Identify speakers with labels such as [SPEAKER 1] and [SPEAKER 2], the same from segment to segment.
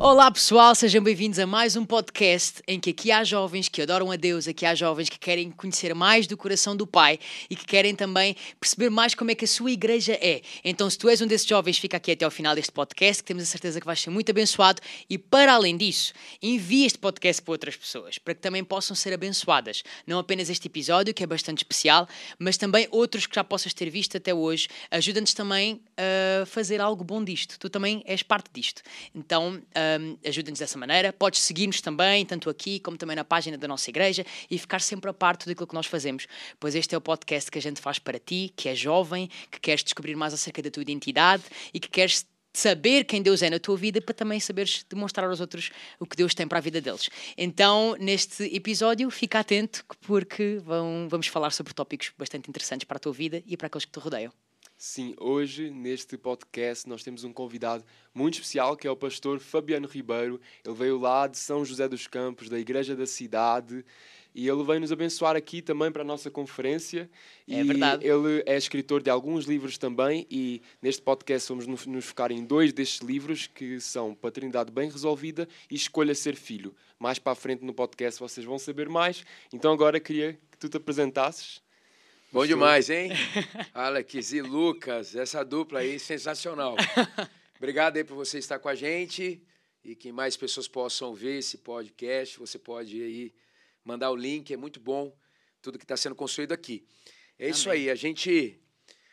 [SPEAKER 1] Olá pessoal, sejam bem-vindos a mais um podcast em que aqui há jovens que adoram a Deus, aqui há jovens que querem conhecer mais do coração do Pai e que querem também perceber mais como é que a sua igreja é. Então, se tu és um desses jovens, fica aqui até ao final deste podcast, que temos a certeza que vais ser muito abençoado e, para além disso, envia este podcast para outras pessoas, para que também possam ser abençoadas. Não apenas este episódio, que é bastante especial, mas também outros que já possas ter visto até hoje. Ajuda-nos também a fazer algo bom disto. Tu também és parte disto. Então, ajuda-nos dessa maneira. Podes seguir-nos também, tanto aqui como também na página da nossa igreja, e ficar sempre a par de tudo aquilo que nós fazemos, pois este é o podcast que a gente faz para ti, que é jovem, que queres descobrir mais acerca da tua identidade e que queres saber quem Deus é na tua vida para também saberes demonstrar aos outros o que Deus tem para a vida deles. Então, neste episódio, fica atento porque vamos falar sobre tópicos bastante interessantes para a tua vida e para aqueles que te rodeiam.
[SPEAKER 2] Sim, hoje neste podcast nós temos um convidado muito especial que é o pastor Fabiano Ribeiro. Ele veio lá de São José dos Campos, da Igreja da Cidade, e ele veio nos abençoar aqui também para a nossa conferência.
[SPEAKER 1] É verdade.
[SPEAKER 2] Ele é escritor de alguns livros também, e neste podcast vamos nos focar em dois destes livros, que são Paternidade Bem Resolvida e Escolha Ser Filho. Mais para a frente no podcast vocês vão saber mais. Então agora queria que tu te apresentasses.
[SPEAKER 3] Bom demais, hein? Alex e Lucas, essa dupla aí sensacional. Obrigado aí por você estar com a gente e que mais pessoas possam ver esse podcast. Você pode aí mandar o link, é muito bom tudo que está sendo construído aqui. É isso aí, a gente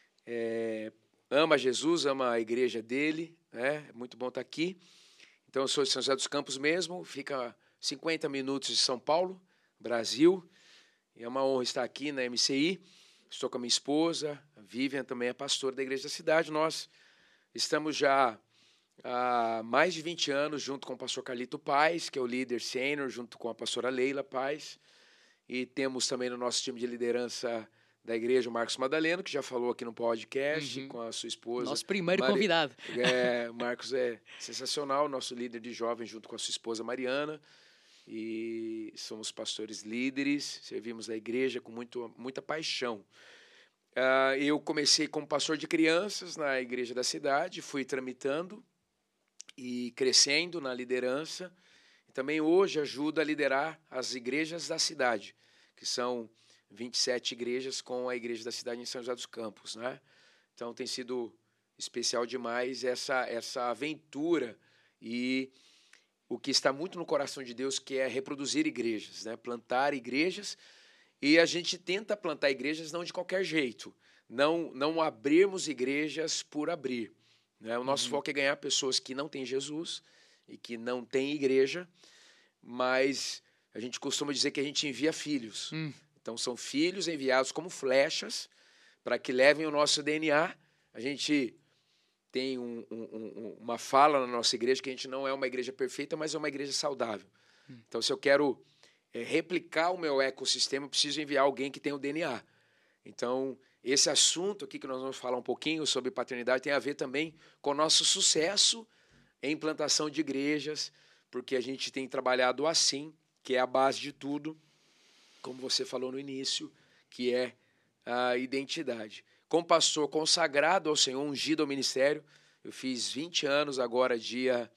[SPEAKER 3] ama Jesus, ama a igreja dele, né? É muito bom estar aqui. Então eu sou de São José dos Campos mesmo, fica 50 minutos de São Paulo, Brasil. E é uma honra estar aqui na MCI. Estou com a minha esposa, a Vivian também é pastora da Igreja da Cidade. Nós estamos já há mais de 20 anos junto com o pastor Carlito Paz, que é o líder sênior, junto com a pastora Leila Paz. E temos também no nosso time de liderança da igreja o Marcos Madaleno, que já falou aqui no podcast, com a sua esposa.
[SPEAKER 1] Nosso primeiro convidado.
[SPEAKER 3] O Marcos é sensacional, nosso líder de jovens, junto com a sua esposa Mariana. E somos pastores líderes, servimos a igreja com muita paixão. Eu comecei como pastor de crianças na Igreja da Cidade, fui tramitando e crescendo na liderança. E também hoje ajudo a liderar as igrejas da cidade, que são 27 igrejas com a Igreja da Cidade em São José dos Campos, né? Então tem sido especial demais essa aventura e o que está muito no coração de Deus, que é reproduzir igrejas, né? Plantar igrejas, e a gente tenta plantar igrejas não de qualquer jeito, não abrirmos igrejas por abrir, né? O nosso foco é ganhar pessoas que não têm Jesus e que não têm igreja, mas a gente costuma dizer que a gente envia filhos. Então são filhos enviados como flechas para que levem o nosso DNA. A gente tem uma fala na nossa igreja que a gente não é uma igreja perfeita, mas é uma igreja saudável. Então, se eu quero replicar o meu ecossistema, eu preciso enviar alguém que tem o DNA. Então, esse assunto aqui que nós vamos falar um pouquinho sobre paternidade tem a ver também com o nosso sucesso em implantação de igrejas, porque a gente tem trabalhado assim, que é a base de tudo, como você falou no início, que é a identidade. Como pastor consagrado ao Senhor, ungido ao ministério, eu fiz 20 anos agora, dia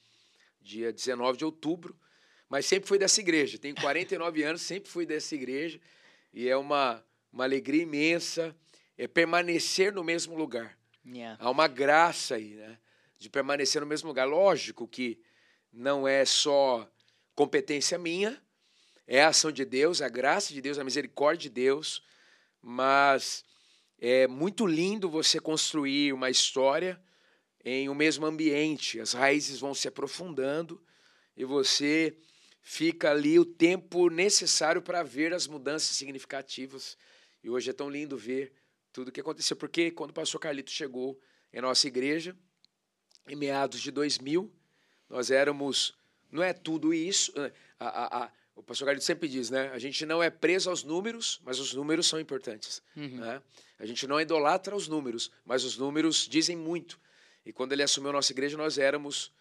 [SPEAKER 3] 19 de outubro, mas sempre fui dessa igreja. Tenho 49 anos, sempre fui dessa igreja, e é uma alegria imensa permanecer no mesmo lugar. Há uma graça aí, né, de permanecer no mesmo lugar. Lógico que não é só competência minha, é a ação de Deus, a graça de Deus, a misericórdia de Deus, mas é muito lindo você construir uma história em um mesmo ambiente. As raízes vão se aprofundando e você fica ali o tempo necessário para ver as mudanças significativas. E hoje é tão lindo ver tudo o que aconteceu, porque quando o pastor Carlito chegou em nossa igreja, em meados de 2000, nós éramos, não é tudo isso, o pastor Carlito sempre diz, né? A gente não é preso aos números, mas os números são importantes. Né? A gente não idolatra os números, mas os números dizem muito. E quando ele assumiu a nossa igreja, nós éramos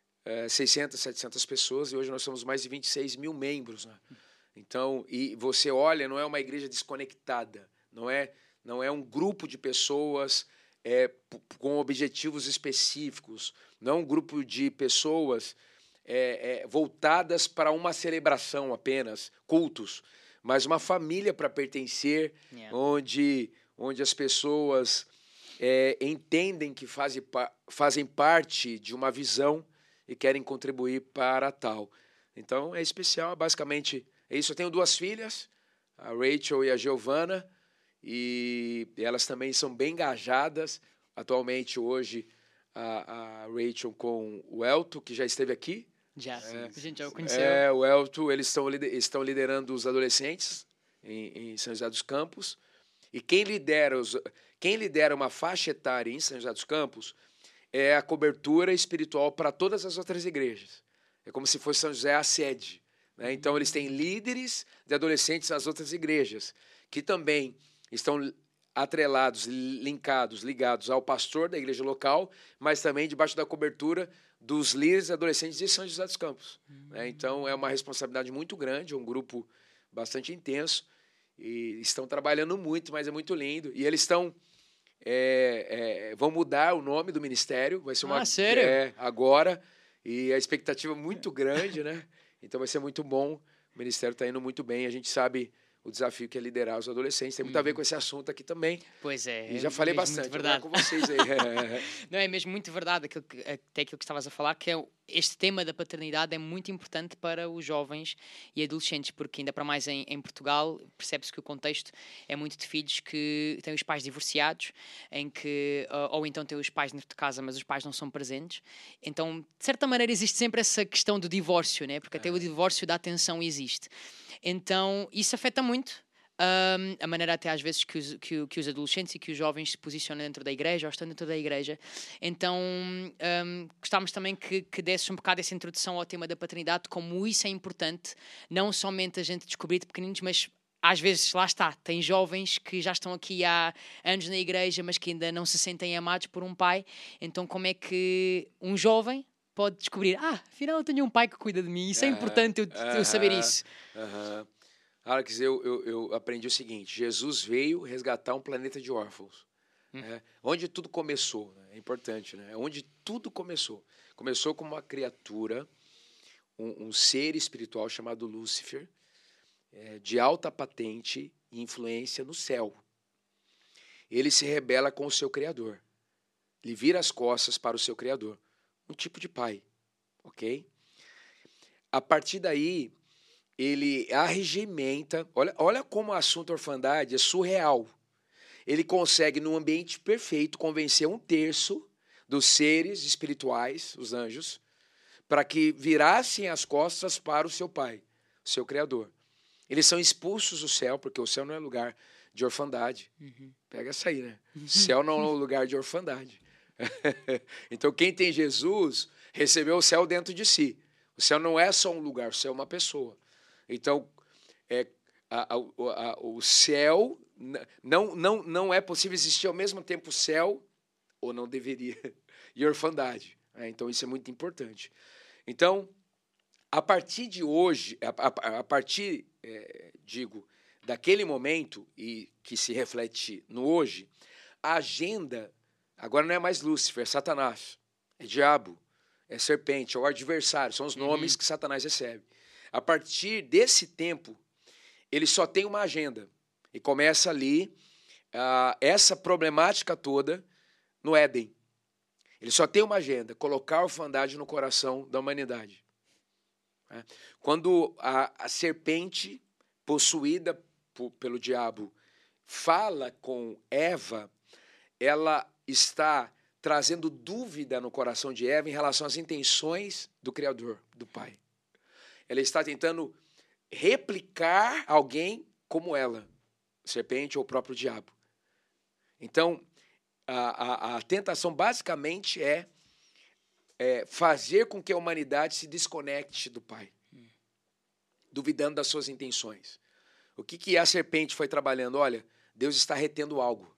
[SPEAKER 3] 600, 700 pessoas, e hoje nós somos mais de 26 mil membros. Né? Então, e você olha, não é uma igreja desconectada, não é um grupo de pessoas com objetivos específicos, não é um grupo de pessoas voltadas para uma celebração apenas, cultos, mas uma família para pertencer, onde as pessoas entendem que fazem parte de uma visão e querem contribuir para tal. Então, é especial, basicamente é isso. Eu tenho 2 filhas, a Rachel e a Giovana, e elas também são bem engajadas. Atualmente, hoje, a Rachel com o Elton, que já esteve aqui.
[SPEAKER 1] Já, a gente já o conheceu.
[SPEAKER 3] O Elton, eles estão liderando os adolescentes em São José dos Campos. E quem lidera uma faixa etária em São José dos Campos é a cobertura espiritual para todas as outras igrejas. É como se fosse São José a sede, né? Então, eles têm líderes de adolescentes nas outras igrejas, que também estão atrelados, ligados ao pastor da igreja local, mas também debaixo da cobertura dos líderes adolescentes de São José dos Campos. Né? Então, é uma responsabilidade muito grande, é um grupo bastante intenso, e estão trabalhando muito, mas é muito lindo. E eles vão mudar o nome do ministério, vai ser
[SPEAKER 1] sério?
[SPEAKER 3] Agora, e a expectativa é muito grande, né? Então vai ser muito bom, o ministério está indo muito bem, a gente sabe o desafio que é liderar os adolescentes. Tem muito a ver com esse assunto aqui também.
[SPEAKER 1] Pois é.
[SPEAKER 3] E já falei bastante, agora com vocês aí.
[SPEAKER 1] Não, é mesmo muito verdade, até aquilo que estavas a falar, que este tema da paternidade é muito importante para os jovens e adolescentes, porque ainda para mais em Portugal, percebe-se que o contexto é muito de filhos que têm os pais divorciados, em que, ou então têm os pais dentro de casa, mas os pais não são presentes. Então, de certa maneira, existe sempre essa questão do divórcio, né? Porque até o divórcio da atenção existe. Então, isso afeta muito a maneira até às vezes que os adolescentes e que os jovens se posicionam dentro da igreja ou estão dentro da igreja. Então, gostávamos também que desses um bocado essa introdução ao tema da paternidade, como isso é importante, não somente a gente descobrir de pequeninos, mas às vezes, lá está, tem jovens que já estão aqui há anos na igreja, mas que ainda não se sentem amados por um pai. Então, como é que um jovem pode descobrir, afinal eu tenho um pai que cuida de mim, isso é importante eu saber isso.
[SPEAKER 3] Alex, eu aprendi o seguinte: Jesus veio resgatar um planeta de órfãos. Onde tudo começou, né? É importante, né? Onde tudo começou. Começou com uma criatura, um ser espiritual chamado Lúcifer, de alta patente e influência no céu. Ele se rebela com o seu Criador. Ele vira as costas para o seu Criador. Um tipo de pai, ok? A partir daí, ele arregimenta. Olha como o assunto orfandade é surreal. Ele consegue, num ambiente perfeito, convencer 1/3 dos seres espirituais, os anjos, para que virassem as costas para o seu pai, o seu Criador. Eles são expulsos do céu, porque o céu não é lugar de orfandade. Pega essa aí, né? O céu não é um lugar de orfandade. Então, quem tem Jesus recebeu o céu dentro de si. O céu não é só um lugar, o céu é uma pessoa. Então, o céu não é possível existir ao mesmo tempo céu, ou não deveria, e orfandade. Então, isso é muito importante. Então, a partir de hoje, daquele momento, e que se reflete no hoje, a agenda agora não é mais Lúcifer, é Satanás, é diabo, é serpente, é o adversário, são os nomes que Satanás recebe. A partir desse tempo, ele só tem uma agenda. E começa ali essa problemática toda no Éden. Ele só tem uma agenda, colocar a orfandade no coração da humanidade. Quando a serpente, possuída pelo diabo, fala com Eva, ela está trazendo dúvida no coração de Eva em relação às intenções do Criador, do Pai. Ela está tentando replicar alguém como ela, serpente ou o próprio diabo. Então, a tentação basicamente é fazer com que a humanidade se desconecte do Pai, duvidando das suas intenções. O que a serpente foi trabalhando? Olha, Deus está retendo algo.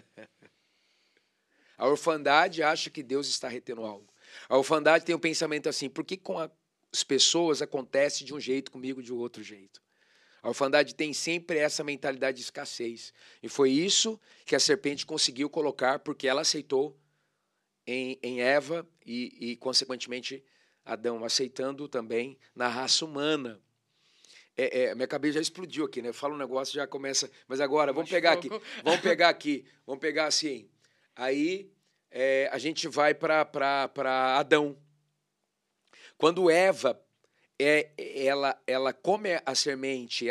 [SPEAKER 3] A orfandade acha que Deus está retendo algo. A orfandade tem o pensamento assim: por que com as pessoas acontece de um jeito, comigo de outro jeito? A orfandade tem sempre essa mentalidade de escassez. E foi isso que a serpente conseguiu colocar, porque ela aceitou em Eva e consequentemente, Adão aceitando também na raça humana. Minha cabeça já explodiu aqui, né? Fala um negócio, já começa. Mas agora, vamos pegar aqui. Vamos pegar assim. Aí a gente vai para Adão. Quando Eva, ela come a semente,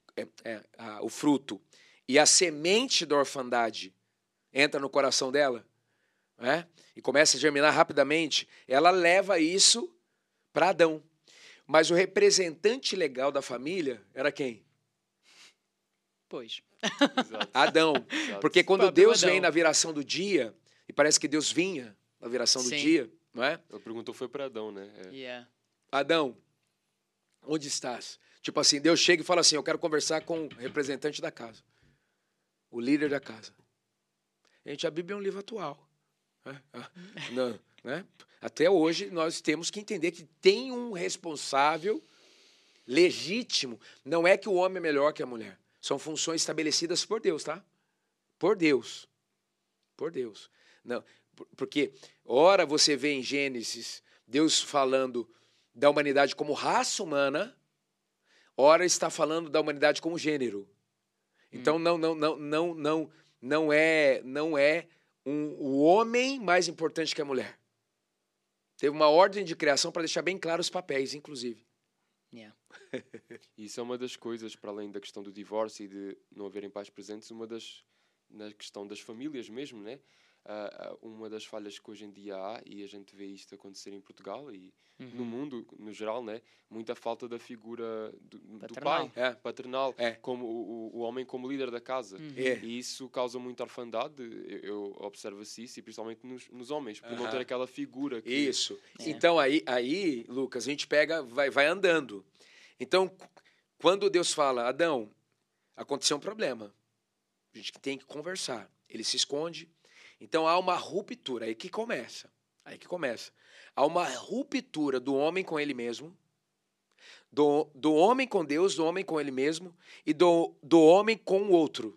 [SPEAKER 3] o fruto, e a semente da orfandade entra no coração dela, né? E começa a germinar rapidamente, ela leva isso para Adão. Mas o representante legal da família era quem?
[SPEAKER 1] Pois.
[SPEAKER 2] Exato.
[SPEAKER 3] Adão.
[SPEAKER 2] Exato.
[SPEAKER 3] Porque quando
[SPEAKER 1] Próprio
[SPEAKER 3] Deus
[SPEAKER 1] Adão.
[SPEAKER 3] vem na viração do dia, e parece que Deus vinha na viração do
[SPEAKER 1] Sim.
[SPEAKER 3] dia, não é?
[SPEAKER 2] Ele perguntou foi para Adão, né?
[SPEAKER 1] Yeah.
[SPEAKER 3] Adão, onde estás? Tipo assim, Deus chega e fala assim, eu quero conversar com o representante da casa, o líder da casa. Gente, a Bíblia é um livro atual. Não, né? Até hoje nós temos que entender que tem um responsável legítimo. Não é que o homem é melhor que a mulher. São funções estabelecidas por Deus, tá? Por Deus. Por Deus. Não, porque, ora você vê em Gênesis Deus falando da humanidade como raça humana, ora está falando da humanidade como gênero. Então não é o homem mais importante que a mulher. Teve uma ordem de criação para deixar bem claro os papéis, inclusive.
[SPEAKER 1] Yeah.
[SPEAKER 2] Isso é uma das coisas, para além da questão do divórcio e de não haverem pais presentes, na questão das famílias mesmo, né? Uma das falhas que hoje em dia há, e a gente vê isto acontecer em Portugal e no mundo, no geral, né? Muita falta da figura do
[SPEAKER 1] Paternal.
[SPEAKER 2] pai, paternal,
[SPEAKER 3] É.
[SPEAKER 2] como o homem como líder da casa. E isso causa muita orfandade, eu observo-se isso, e principalmente nos homens, por não ter aquela figura.
[SPEAKER 3] Isso.
[SPEAKER 1] É.
[SPEAKER 3] Então, aí, Lucas, a gente pega, vai andando. Então, quando Deus fala, Adão, aconteceu um problema. A gente tem que conversar. Ele se esconde. Então, há uma ruptura. Aí que começa. Há uma ruptura do homem com ele mesmo, do homem com Deus, do homem com ele mesmo e do homem com o outro.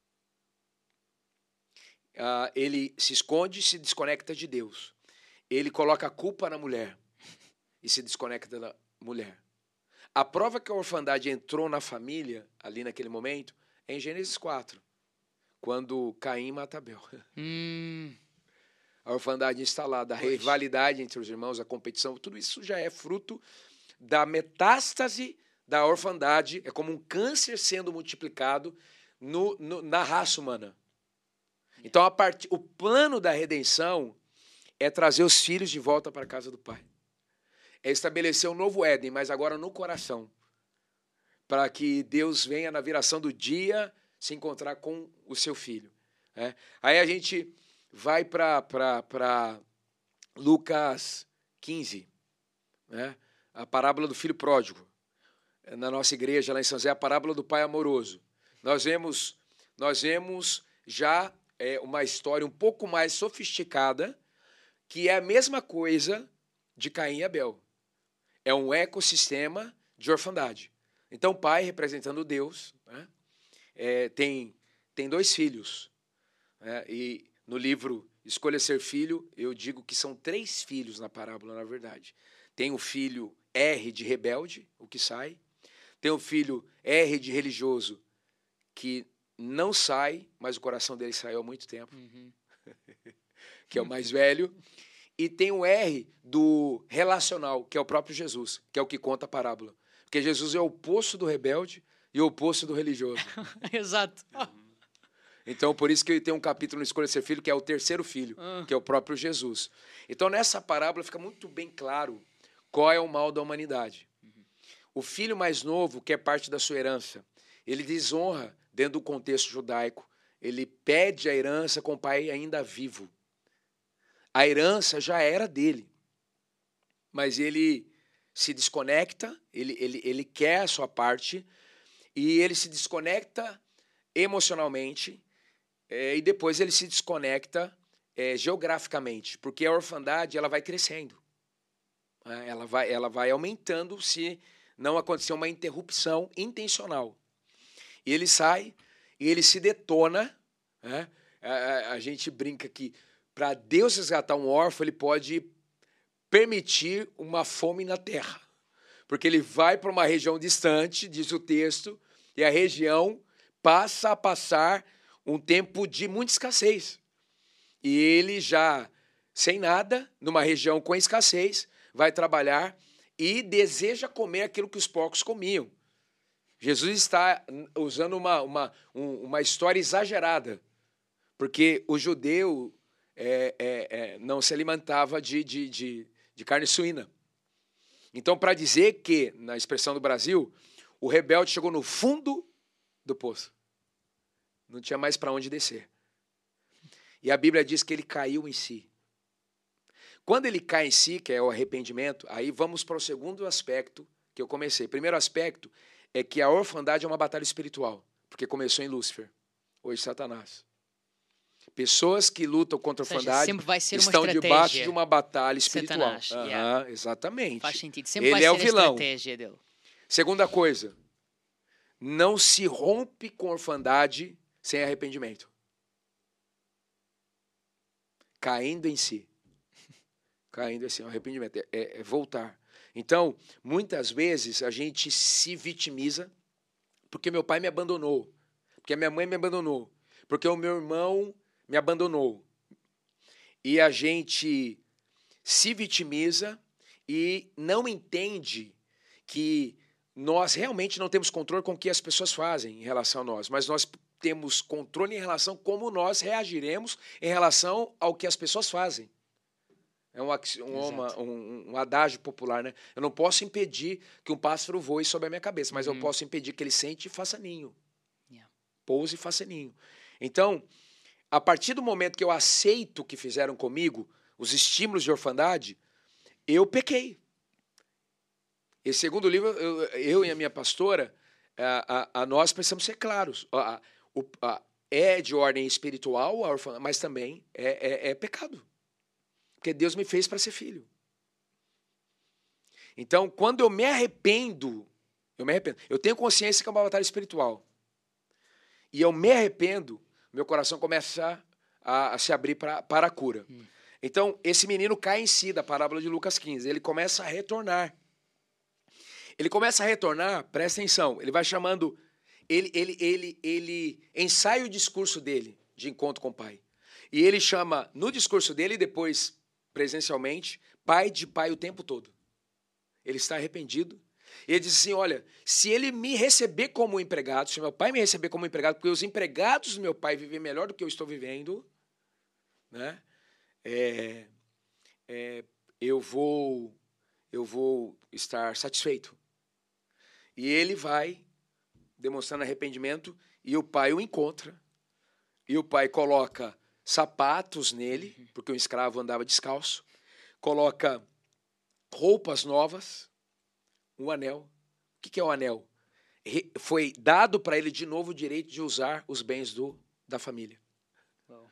[SPEAKER 3] Ele se esconde e se desconecta de Deus. Ele coloca a culpa na mulher e se desconecta da mulher. A prova que a orfandade entrou na família, ali naquele momento, é em Gênesis 4, quando Caim mata Abel. A orfandade instalada, a rivalidade entre os irmãos, a competição, tudo isso já é fruto da metástase da orfandade, é como um câncer sendo multiplicado na raça humana. Então, o plano da redenção é trazer os filhos de volta para a casa do Pai. É estabelecer um novo Éden, mas agora no coração, para que Deus venha na viração do dia se encontrar com o seu filho. Né? Aí a gente vai para Lucas 15, né? A parábola do filho pródigo. Na nossa igreja, lá em São José, a parábola do pai amoroso. Nós vemos já uma história um pouco mais sofisticada, que é a mesma coisa de Caim e Abel. É um ecossistema de orfandade. Então, o pai, representando Deus, né, tem 2 filhos. Né, e no livro Escolha Ser Filho, eu digo que são 3 filhos na parábola, na verdade. Tem o filho R de rebelde, o que sai. Tem o filho R de religioso, que não sai, mas o coração dele saiu há muito tempo, que é o mais velho. E tem o R do relacional, que é o próprio Jesus, que é o que conta a parábola. Porque Jesus é o oposto do rebelde e o oposto do religioso.
[SPEAKER 1] Exato.
[SPEAKER 3] Então, por isso que tem um capítulo no Escolha Ser Filho, que é o 3º filho, que é o próprio Jesus. Então, nessa parábola fica muito bem claro qual é o mal da humanidade. O filho mais novo quer parte da sua herança. Ele desonra dentro do contexto judaico. Ele pede a herança com o pai ainda vivo. A herança já era dele. Mas ele se desconecta, ele quer a sua parte, e ele se desconecta emocionalmente, e depois ele se desconecta geograficamente, porque a orfandade ela vai crescendo. Ela vai aumentando se não acontecer uma interrupção intencional. E ele sai, e ele se detona. Né? A gente brinca que para Deus resgatar um órfão, ele pode permitir uma fome na terra. Porque ele vai para uma região distante, diz o texto, e a região passa a passar um tempo de muita escassez. E ele já, sem nada, numa região com escassez, vai trabalhar e deseja comer aquilo que os porcos comiam. Jesus está usando uma história exagerada, porque o judeu não se alimentava de carne suína. Então, para dizer que, na expressão do Brasil, o rebelde chegou no fundo do poço. Não tinha mais para onde descer. E a Bíblia diz que ele caiu em si. Quando ele cai em si, que é o arrependimento, aí vamos para o segundo aspecto que eu comecei. O primeiro aspecto é que a orfandade é uma batalha espiritual, porque começou em Lúcifer, hoje Satanás. Pessoas que lutam contra a orfandade
[SPEAKER 1] sempre vai ser
[SPEAKER 3] estão
[SPEAKER 1] uma
[SPEAKER 3] debaixo de uma batalha espiritual.
[SPEAKER 1] Satanás, yeah.
[SPEAKER 3] Exatamente.
[SPEAKER 1] Faz sentido. Sempre
[SPEAKER 3] Ele
[SPEAKER 1] vai
[SPEAKER 3] é
[SPEAKER 1] ser
[SPEAKER 3] o vilão.
[SPEAKER 1] a estratégia dele.
[SPEAKER 3] Segunda coisa, não se rompe com a orfandade sem arrependimento. Caindo em si. Caindo em si, arrependimento. É voltar. Então, muitas vezes a gente se vitimiza porque meu pai me abandonou, porque a minha mãe me abandonou, porque o meu irmão me abandonou. E a gente se vitimiza e não entende que nós realmente não temos controle com o que as pessoas fazem em relação a nós, mas nós temos controle em relação a como nós reagiremos em relação ao que as pessoas fazem. É um adágio popular, né? Eu não posso impedir que um pássaro voe sobre a minha cabeça, mas eu posso impedir que ele sente e faça ninho.
[SPEAKER 1] Yeah.
[SPEAKER 3] Pouse e faça ninho. Então, a partir do momento que eu aceito o que fizeram comigo, os estímulos de orfandade, eu pequei. Esse segundo livro, eu e a minha pastora, nós precisamos ser claros. É de ordem espiritual, a orfandade, mas também é pecado. Porque Deus me fez para ser filho. Então, quando eu me arrependo, eu tenho consciência que é uma batalha espiritual. E eu me arrependo, meu coração começa a se abrir para a cura. Então, esse menino cai em si, da parábola de Lucas 15. Ele começa a retornar. Ele começa a retornar, presta atenção, ele vai chamando, ele ensaia o discurso dele de encontro com o pai. E ele chama, no discurso dele, e depois, presencialmente, pai de pai o tempo todo. Ele está arrependido. Ele diz assim, olha, se ele me receber como empregado, se meu pai me receber como empregado, porque os empregados do meu pai vivem melhor do que eu estou vivendo, né? Eu vou estar satisfeito. E ele vai demonstrando arrependimento e o pai o encontra. E o pai coloca sapatos nele, porque o escravo andava descalço, coloca roupas novas, um anel. O que é o anel? Foi dado para ele de novo o direito de usar os bens da família.
[SPEAKER 1] Wow.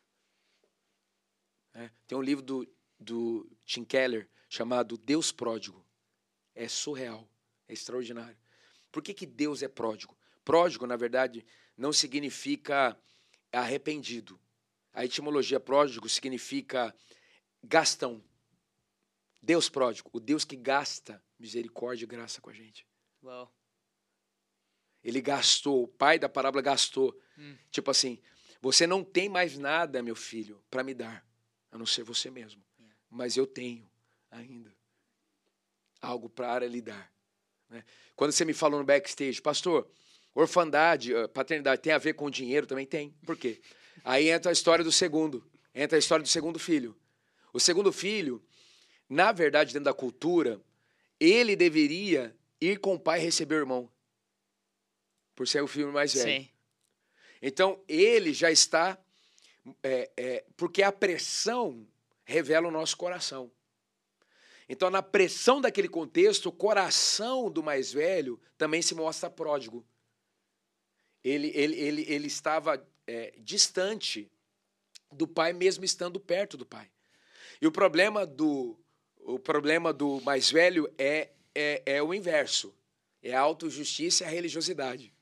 [SPEAKER 3] Tem um livro do Tim Keller chamado Deus Pródigo. É surreal, é extraordinário. Por que Deus é pródigo? Pródigo, na verdade, não significa arrependido. A etimologia pródigo significa gastão. Deus pródigo, o Deus que gasta misericórdia e graça com a gente.
[SPEAKER 1] Wow.
[SPEAKER 3] Ele gastou, o pai da parábola gastou. Tipo assim, você não tem mais nada, meu filho, para me dar, a não ser você mesmo. Mas eu tenho ainda algo para lhe dar. Né? Quando você me falou no backstage, pastor, orfandade, paternidade tem a ver com dinheiro? Também tem. Por quê? Aí entra a história do segundo filho. O segundo filho, na verdade, dentro da cultura, ele deveria ir com o pai receber o irmão, por ser o filho mais velho.
[SPEAKER 1] Sim.
[SPEAKER 3] Então, ele já está... porque a pressão revela o nosso coração. Então, na pressão daquele contexto, o coração do mais velho também se mostra pródigo. Ele estava distante do pai, mesmo estando perto do pai. E o problema do mais velho é o inverso. É a autojustiça e a religiosidade.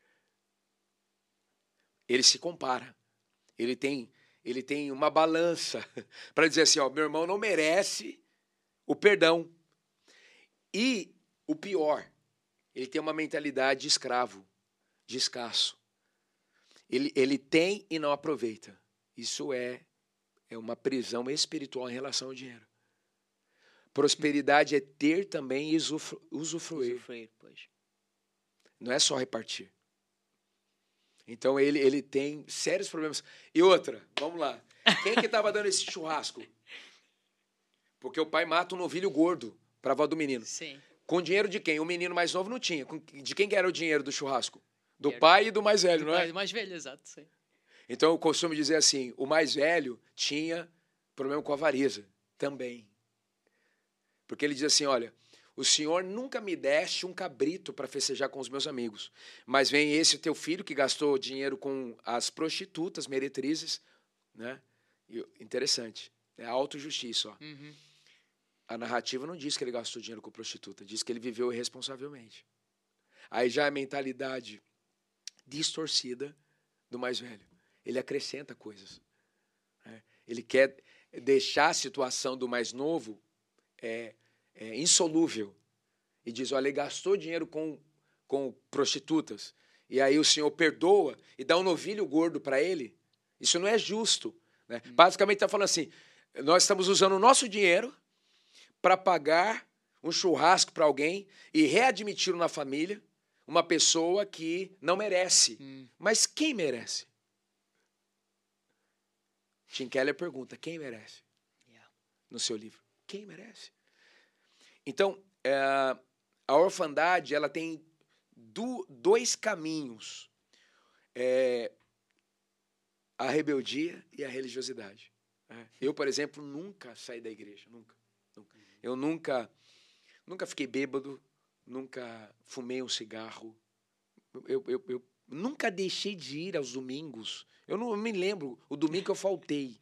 [SPEAKER 3] Ele se compara. Ele tem uma balança para dizer assim, ó, meu irmão não merece o perdão. E o pior, ele tem uma mentalidade de escravo, de escasso. Ele tem e não aproveita. Isso é uma prisão espiritual em relação ao dinheiro. Prosperidade é ter também e usufruir.
[SPEAKER 1] Pois.
[SPEAKER 3] Não é só repartir. Então ele tem sérios problemas. E outra, vamos lá. Quem que estava dando esse churrasco? Porque o pai mata um novilho gordo para a avó do menino.
[SPEAKER 1] Sim.
[SPEAKER 3] Com dinheiro de quem? O menino mais novo não tinha. De quem que era o dinheiro do churrasco? Do pai e do mais velho, não é?
[SPEAKER 1] Do mais velho, exato, sim.
[SPEAKER 3] Então eu costumo dizer assim, o mais velho tinha problema com a avareza também. Porque ele diz assim, olha, o senhor nunca me deste um cabrito para festejar com os meus amigos, mas vem esse teu filho que gastou dinheiro com as prostitutas, meretrizes, né? E, interessante, é autojustiça, ó.
[SPEAKER 1] Uhum.
[SPEAKER 3] A narrativa não diz que ele gastou dinheiro com prostituta, diz que ele viveu irresponsavelmente. Aí já é a mentalidade distorcida do mais velho. Ele acrescenta coisas, né? Ele quer deixar a situação do mais novo insolúvel. E diz, olha, ele gastou dinheiro com prostitutas. E aí o senhor perdoa e dá um novilho gordo para ele. Isso não é justo, né? Basicamente está falando assim, nós estamos usando o nosso dinheiro para pagar um churrasco para alguém e readmitir na família uma pessoa que não merece. Mas quem merece? Tim Keller pergunta, quem merece? No seu livro. Quem merece? Então, a orfandade ela tem dois caminhos. A rebeldia e a religiosidade. Eu, por exemplo, nunca saí da igreja. Nunca. Eu nunca fiquei bêbado, nunca fumei um cigarro. Eu nunca deixei de ir aos domingos. Eu não me lembro o domingo que eu faltei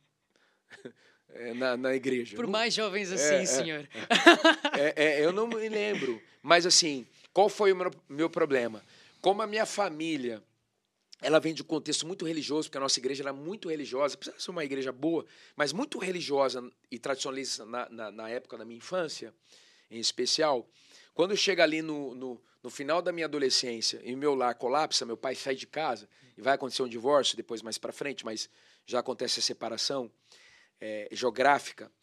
[SPEAKER 3] na igreja.
[SPEAKER 1] Por mais jovens assim, senhor.
[SPEAKER 3] Eu não me lembro. Mas, assim, qual foi o meu problema? Como a minha família ela vem de um contexto muito religioso, porque a nossa igreja era muito religiosa, precisa ser uma igreja boa, mas muito religiosa e tradicionalista na época da minha infância, em especial. Quando chega ali no final da minha adolescência e meu lar colapsa, meu pai sai de casa e vai acontecer um divórcio depois mais para frente, mas já acontece a separação geográfica,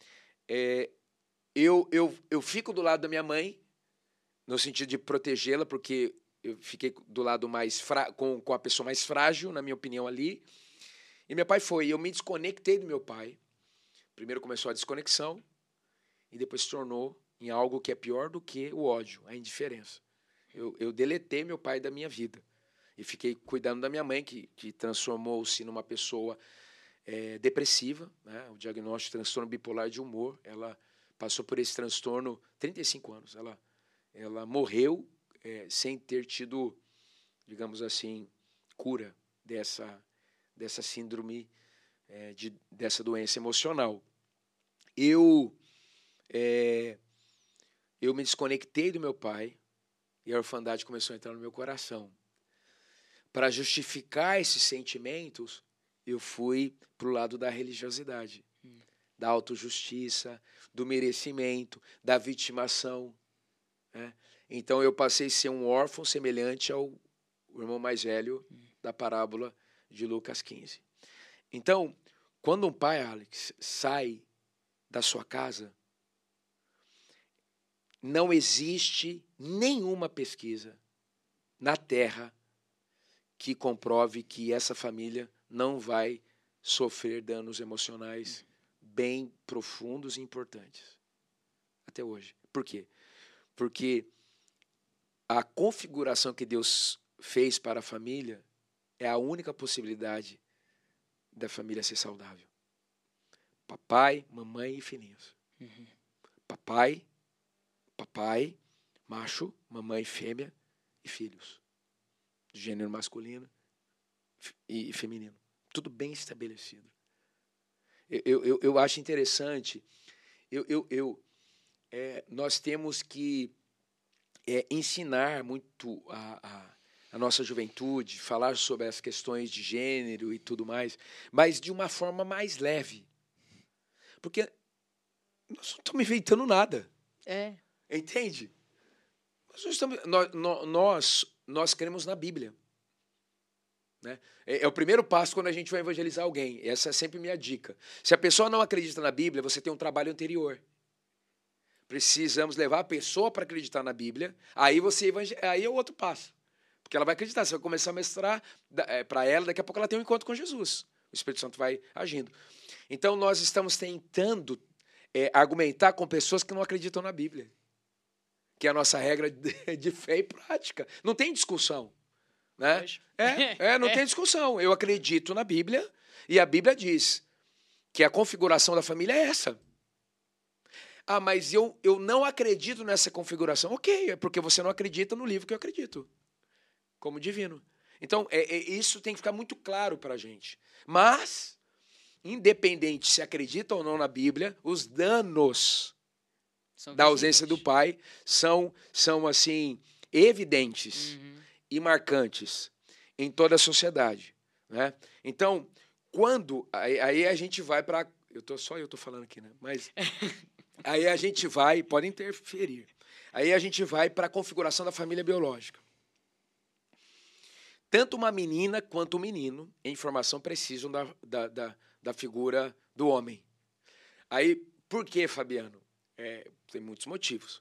[SPEAKER 3] eu fico do lado da minha mãe, no sentido de protegê-la, porque eu fiquei do lado mais com a pessoa mais frágil, na minha opinião, ali. E meu pai foi. Eu me desconectei do meu pai. Primeiro começou a desconexão e depois se tornou em algo que é pior do que o ódio, a indiferença. Eu deletei meu pai da minha vida e fiquei cuidando da minha mãe, que transformou-se numa pessoa depressiva, né? O diagnóstico de transtorno bipolar de humor. Ela passou por esse transtorno 35 anos. Ela morreu sem ter tido, digamos assim, cura dessa síndrome, dessa doença emocional. Eu me desconectei do meu pai e a orfandade começou a entrar no meu coração. Para justificar esses sentimentos, eu fui para o lado da religiosidade, da autojustiça, do merecimento, da vitimação, né? Então, eu passei a ser um órfão semelhante ao irmão mais velho da parábola de Lucas 15. Então, quando um pai, Alex, sai da sua casa, não existe nenhuma pesquisa na Terra que comprove que essa família não vai sofrer danos emocionais bem profundos e importantes. Até hoje. Por quê? Porque a configuração que Deus fez para a família é a única possibilidade da família ser saudável. Papai, mamãe e filhinhos. Papai, macho, mamãe, fêmea e filhos. De gênero masculino e feminino. Tudo bem estabelecido. Eu acho interessante. Nós temos que ensinar muito a nossa juventude, falar sobre as questões de gênero e tudo mais, mas de uma forma mais leve. Porque nós não estamos inventando nada.
[SPEAKER 1] É.
[SPEAKER 3] Entende? Nós cremos na Bíblia. Né? É o primeiro passo quando a gente vai evangelizar alguém. Essa é sempre minha dica. Se a pessoa não acredita na Bíblia, você tem um trabalho anterior. Precisamos levar a pessoa para acreditar na Bíblia. Aí aí é o outro passo. Porque ela vai acreditar. Você vai começar a mostrar para ela, daqui a pouco ela tem um encontro com Jesus. O Espírito Santo vai agindo. Então, nós estamos tentando argumentar com pessoas que não acreditam na Bíblia. Que é a nossa regra de fé e prática. Não tem discussão. Né? Não tem discussão. Eu acredito na Bíblia e a Bíblia diz que a configuração da família é essa. Ah, mas eu não acredito nessa configuração. Ok, é porque você não acredita no livro que eu acredito, como divino. Então, isso tem que ficar muito claro para a gente. Mas, independente se acredita ou não na Bíblia, os danos da ausência do pai são assim, evidentes e marcantes em toda a sociedade. Né? Então, aí a gente vai para... eu tô falando aqui, né? Mas... aí a gente vai, pode interferir, aí a gente vai para a configuração da família biológica. Tanto uma menina quanto um menino, em formação, precisam da figura do homem. Aí, por que, Fabiano? Tem muitos motivos.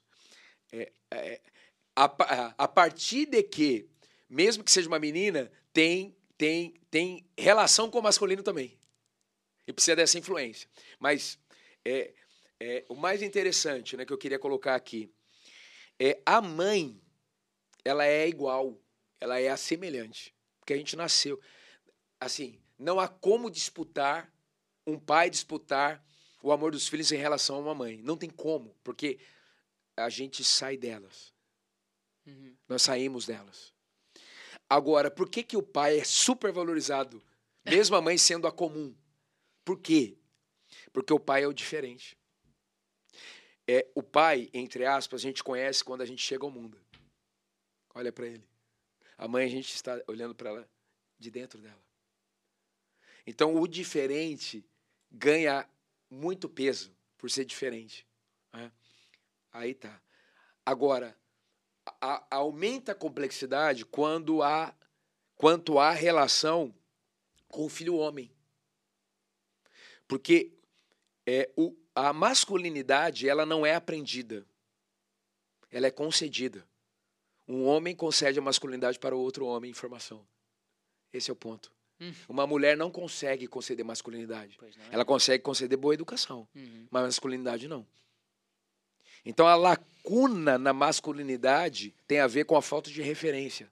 [SPEAKER 3] A partir de que, mesmo que seja uma menina, tem relação com o masculino também. E precisa dessa influência. Mas o mais interessante, né, que eu queria colocar aqui, a mãe, ela é igual, ela é assemelhante, porque a gente nasceu. Assim, não há como um pai disputar o amor dos filhos em relação a uma mãe. Não tem como, porque a gente sai delas. Nós saímos delas. Agora, por que o pai é super valorizado, mesmo a mãe sendo a comum? Por quê? Porque o pai é o diferente. O pai, entre aspas, a gente conhece quando a gente chega ao mundo. Olha para ele. A mãe, a gente está olhando para ela de dentro dela. Então, o diferente ganha muito peso por ser diferente. Né? Aí tá. Agora, aumenta a complexidade quanto à relação com o filho homem. Porque a masculinidade, ela não é aprendida. Ela é concedida. Um homem concede a masculinidade para o outro homem em formação. Esse é o ponto. Uma mulher não consegue conceder masculinidade. Ela consegue conceder boa educação, mas masculinidade não. Então, a lacuna na masculinidade tem a ver com a falta de referência.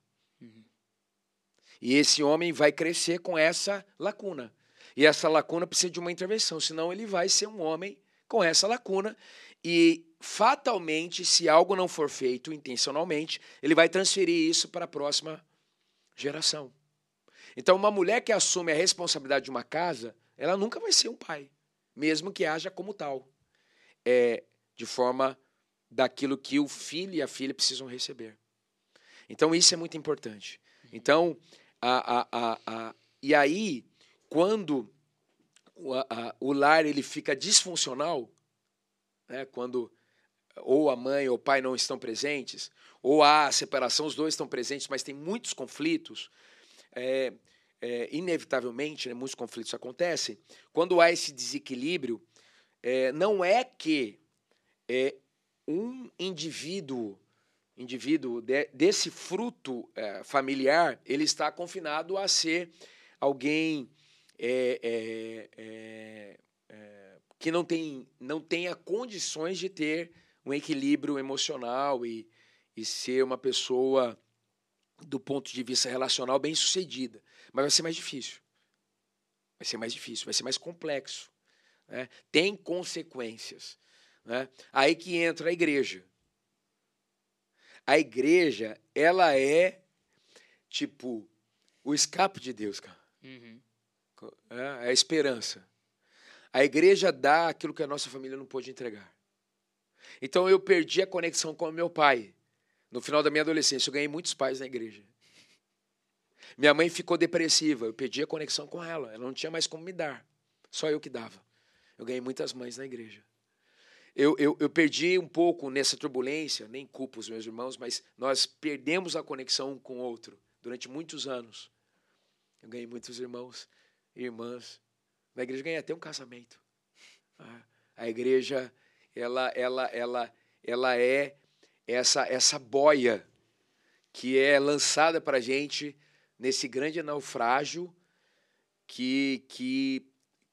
[SPEAKER 3] E esse homem vai crescer com essa lacuna. E essa lacuna precisa de uma intervenção, senão ele vai ser um homem com essa lacuna e, fatalmente, se algo não for feito intencionalmente, ele vai transferir isso para a próxima geração. Então, uma mulher que assume a responsabilidade de uma casa, ela nunca vai ser um pai, mesmo que haja como tal. De forma daquilo que o filho e a filha precisam receber. Então, isso é muito importante. Então, e aí, quando o lar ele fica disfuncional, né, quando ou a mãe ou o pai não estão presentes, ou há separação, os dois estão presentes, mas tem muitos conflitos, inevitavelmente, né, muitos conflitos acontecem. Quando há esse desequilíbrio, não é que um indivíduo desse fruto familiar, ele está confinado a ser alguém que não tenha condições de ter um equilíbrio emocional e ser uma pessoa, do ponto de vista relacional, bem-sucedida. Mas vai ser mais difícil. Vai ser mais complexo. Né? Tem consequências. Né? Aí que entra a igreja. A igreja, ela é tipo o escape de Deus, cara. É a esperança. A igreja dá aquilo que a nossa família não pôde entregar. Então eu perdi a conexão com o meu pai. No final da minha adolescência, eu ganhei muitos pais na igreja. Minha mãe ficou depressiva, eu perdi a conexão com ela. Ela não tinha mais como me dar. Só eu que dava. Eu ganhei muitas mães na igreja. eu perdi um pouco nessa turbulência, nem culpo os meus irmãos, mas nós perdemos a conexão um com o outro durante muitos anos. Eu ganhei muitos irmãos e irmãs. Na igreja ganhei até um casamento. A igreja, ela é essa boia que é lançada para a gente nesse grande naufrágio que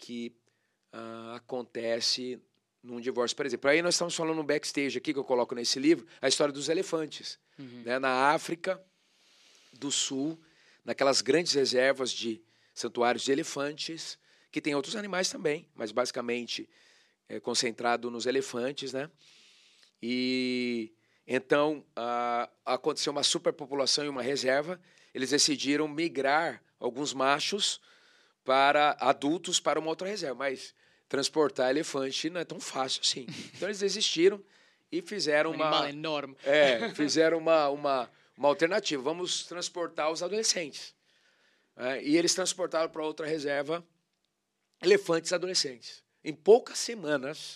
[SPEAKER 3] acontece num divórcio, por exemplo. Aí nós estamos falando no backstage aqui, que eu coloco nesse livro, a história dos elefantes. Né? Na África do Sul, naquelas grandes reservas de santuários de elefantes, que tem outros animais também, mas basicamente é concentrado nos elefantes, né? E então aconteceu uma superpopulação em uma reserva. Eles decidiram migrar alguns machos para adultos para uma outra reserva, mas transportar elefante não é tão fácil assim. Então eles desistiram e fizeram
[SPEAKER 1] um animal enorme.
[SPEAKER 3] Fizeram uma alternativa. Vamos transportar os adolescentes. E eles transportaram para outra reserva elefantes adolescentes. Em poucas semanas,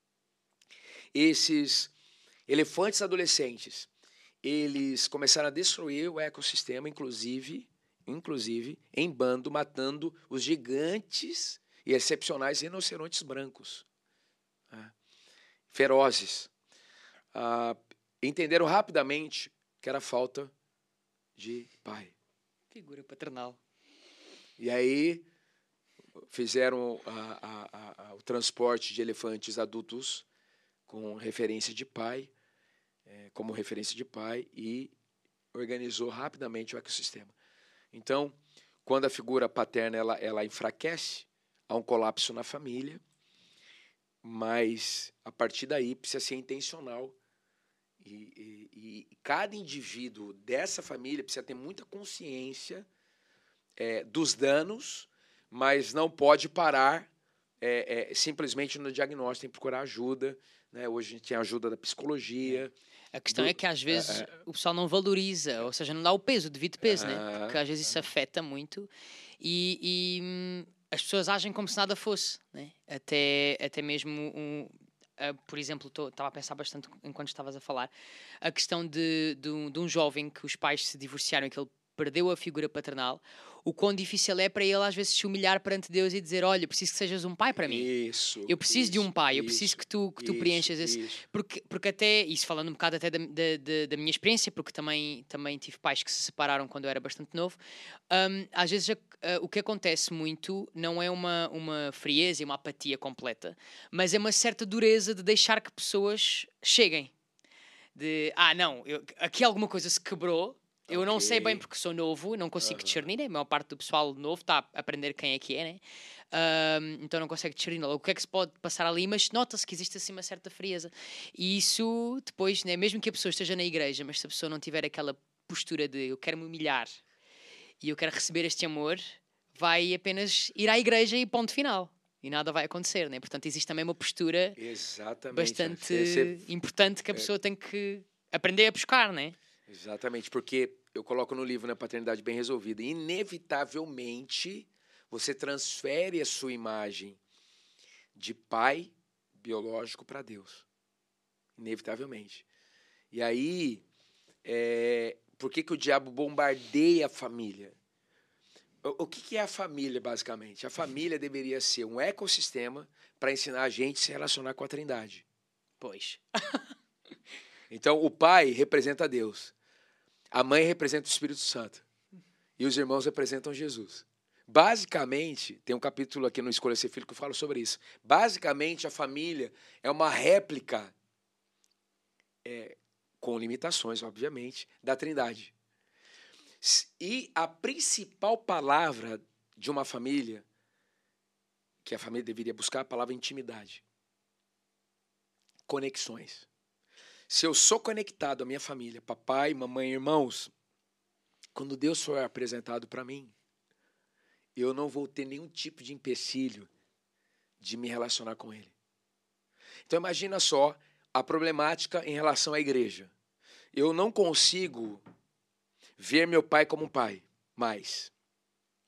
[SPEAKER 3] esses elefantes adolescentes, eles começaram a destruir o ecossistema, inclusive em bando, matando os gigantes e excepcionais rinocerontes brancos, ferozes. Entenderam rapidamente que era falta de pai.
[SPEAKER 1] Figura paternal.
[SPEAKER 3] E aí fizeram o transporte de elefantes adultos com referência de pai, como referência de pai, e organizou rapidamente o ecossistema. Então, quando a figura paterna ela enfraquece, há um colapso na família, mas a partir daí precisa ser intencional. E cada indivíduo dessa família precisa ter muita consciência dos danos, mas não pode parar simplesmente no diagnóstico, tem que procurar ajuda. Né? Hoje a gente tem a ajuda da psicologia.
[SPEAKER 1] A questão é que às vezes o pessoal não valoriza, ou seja, não dá o devido peso, né? Porque às vezes isso afeta muito e as pessoas agem como se nada fosse, né? Até mesmo por exemplo, estava a pensar bastante enquanto estavas a falar, a questão de um jovem que os pais se divorciaram e que ele perdeu a figura paternal, o quão difícil é para ele às vezes se humilhar perante Deus e dizer, olha, preciso que sejas um pai para mim. Eu preciso de um pai, eu preciso que tu preenchas esse... Porque até, isso falando um bocado até da minha experiência, porque também tive pais que se separaram quando eu era bastante novo, às vezes o que acontece muito não é uma frieza e uma apatia completa, mas é uma certa dureza de deixar que pessoas cheguem. Aqui alguma coisa se quebrou. Eu não sei bem porque sou novo, não consigo discernir, a maior parte do pessoal novo está a aprender quem é que é, né? Então não consegue discernir o que é que se pode passar ali, mas nota-se que existe assim uma certa frieza. E isso depois, né, mesmo que a pessoa esteja na igreja, mas se a pessoa não tiver aquela postura de eu quero me humilhar e eu quero receber este amor, vai apenas ir à igreja e ponto final. E nada vai acontecer, né? Portanto existe também uma postura bastante importante que a pessoa tem que aprender a buscar, né?
[SPEAKER 3] Exatamente, porque eu coloco no livro, Paternidade Bem Resolvida, inevitavelmente você transfere a sua imagem de pai biológico para Deus. Inevitavelmente. E aí, por que o diabo bombardeia a família? O que é a família, basicamente? A família deveria ser um ecossistema para ensinar a gente a se relacionar com a Trindade.
[SPEAKER 1] Pois.
[SPEAKER 3] Então, o pai representa Deus. A mãe representa o Espírito Santo. E os irmãos representam Jesus. Basicamente, tem um capítulo aqui no Escolha Ser Filho que eu falo sobre isso. Basicamente, a família é uma réplica, com limitações, obviamente, da Trindade. E a principal palavra de uma família, que a família deveria buscar, é a palavra intimidade. Conexões. Se eu sou conectado à minha família, papai, mamãe, irmãos, quando Deus for apresentado para mim, eu não vou ter nenhum tipo de empecilho de me relacionar com Ele. Então imagina só a problemática em relação à igreja. Eu não consigo ver meu pai como pai, mais.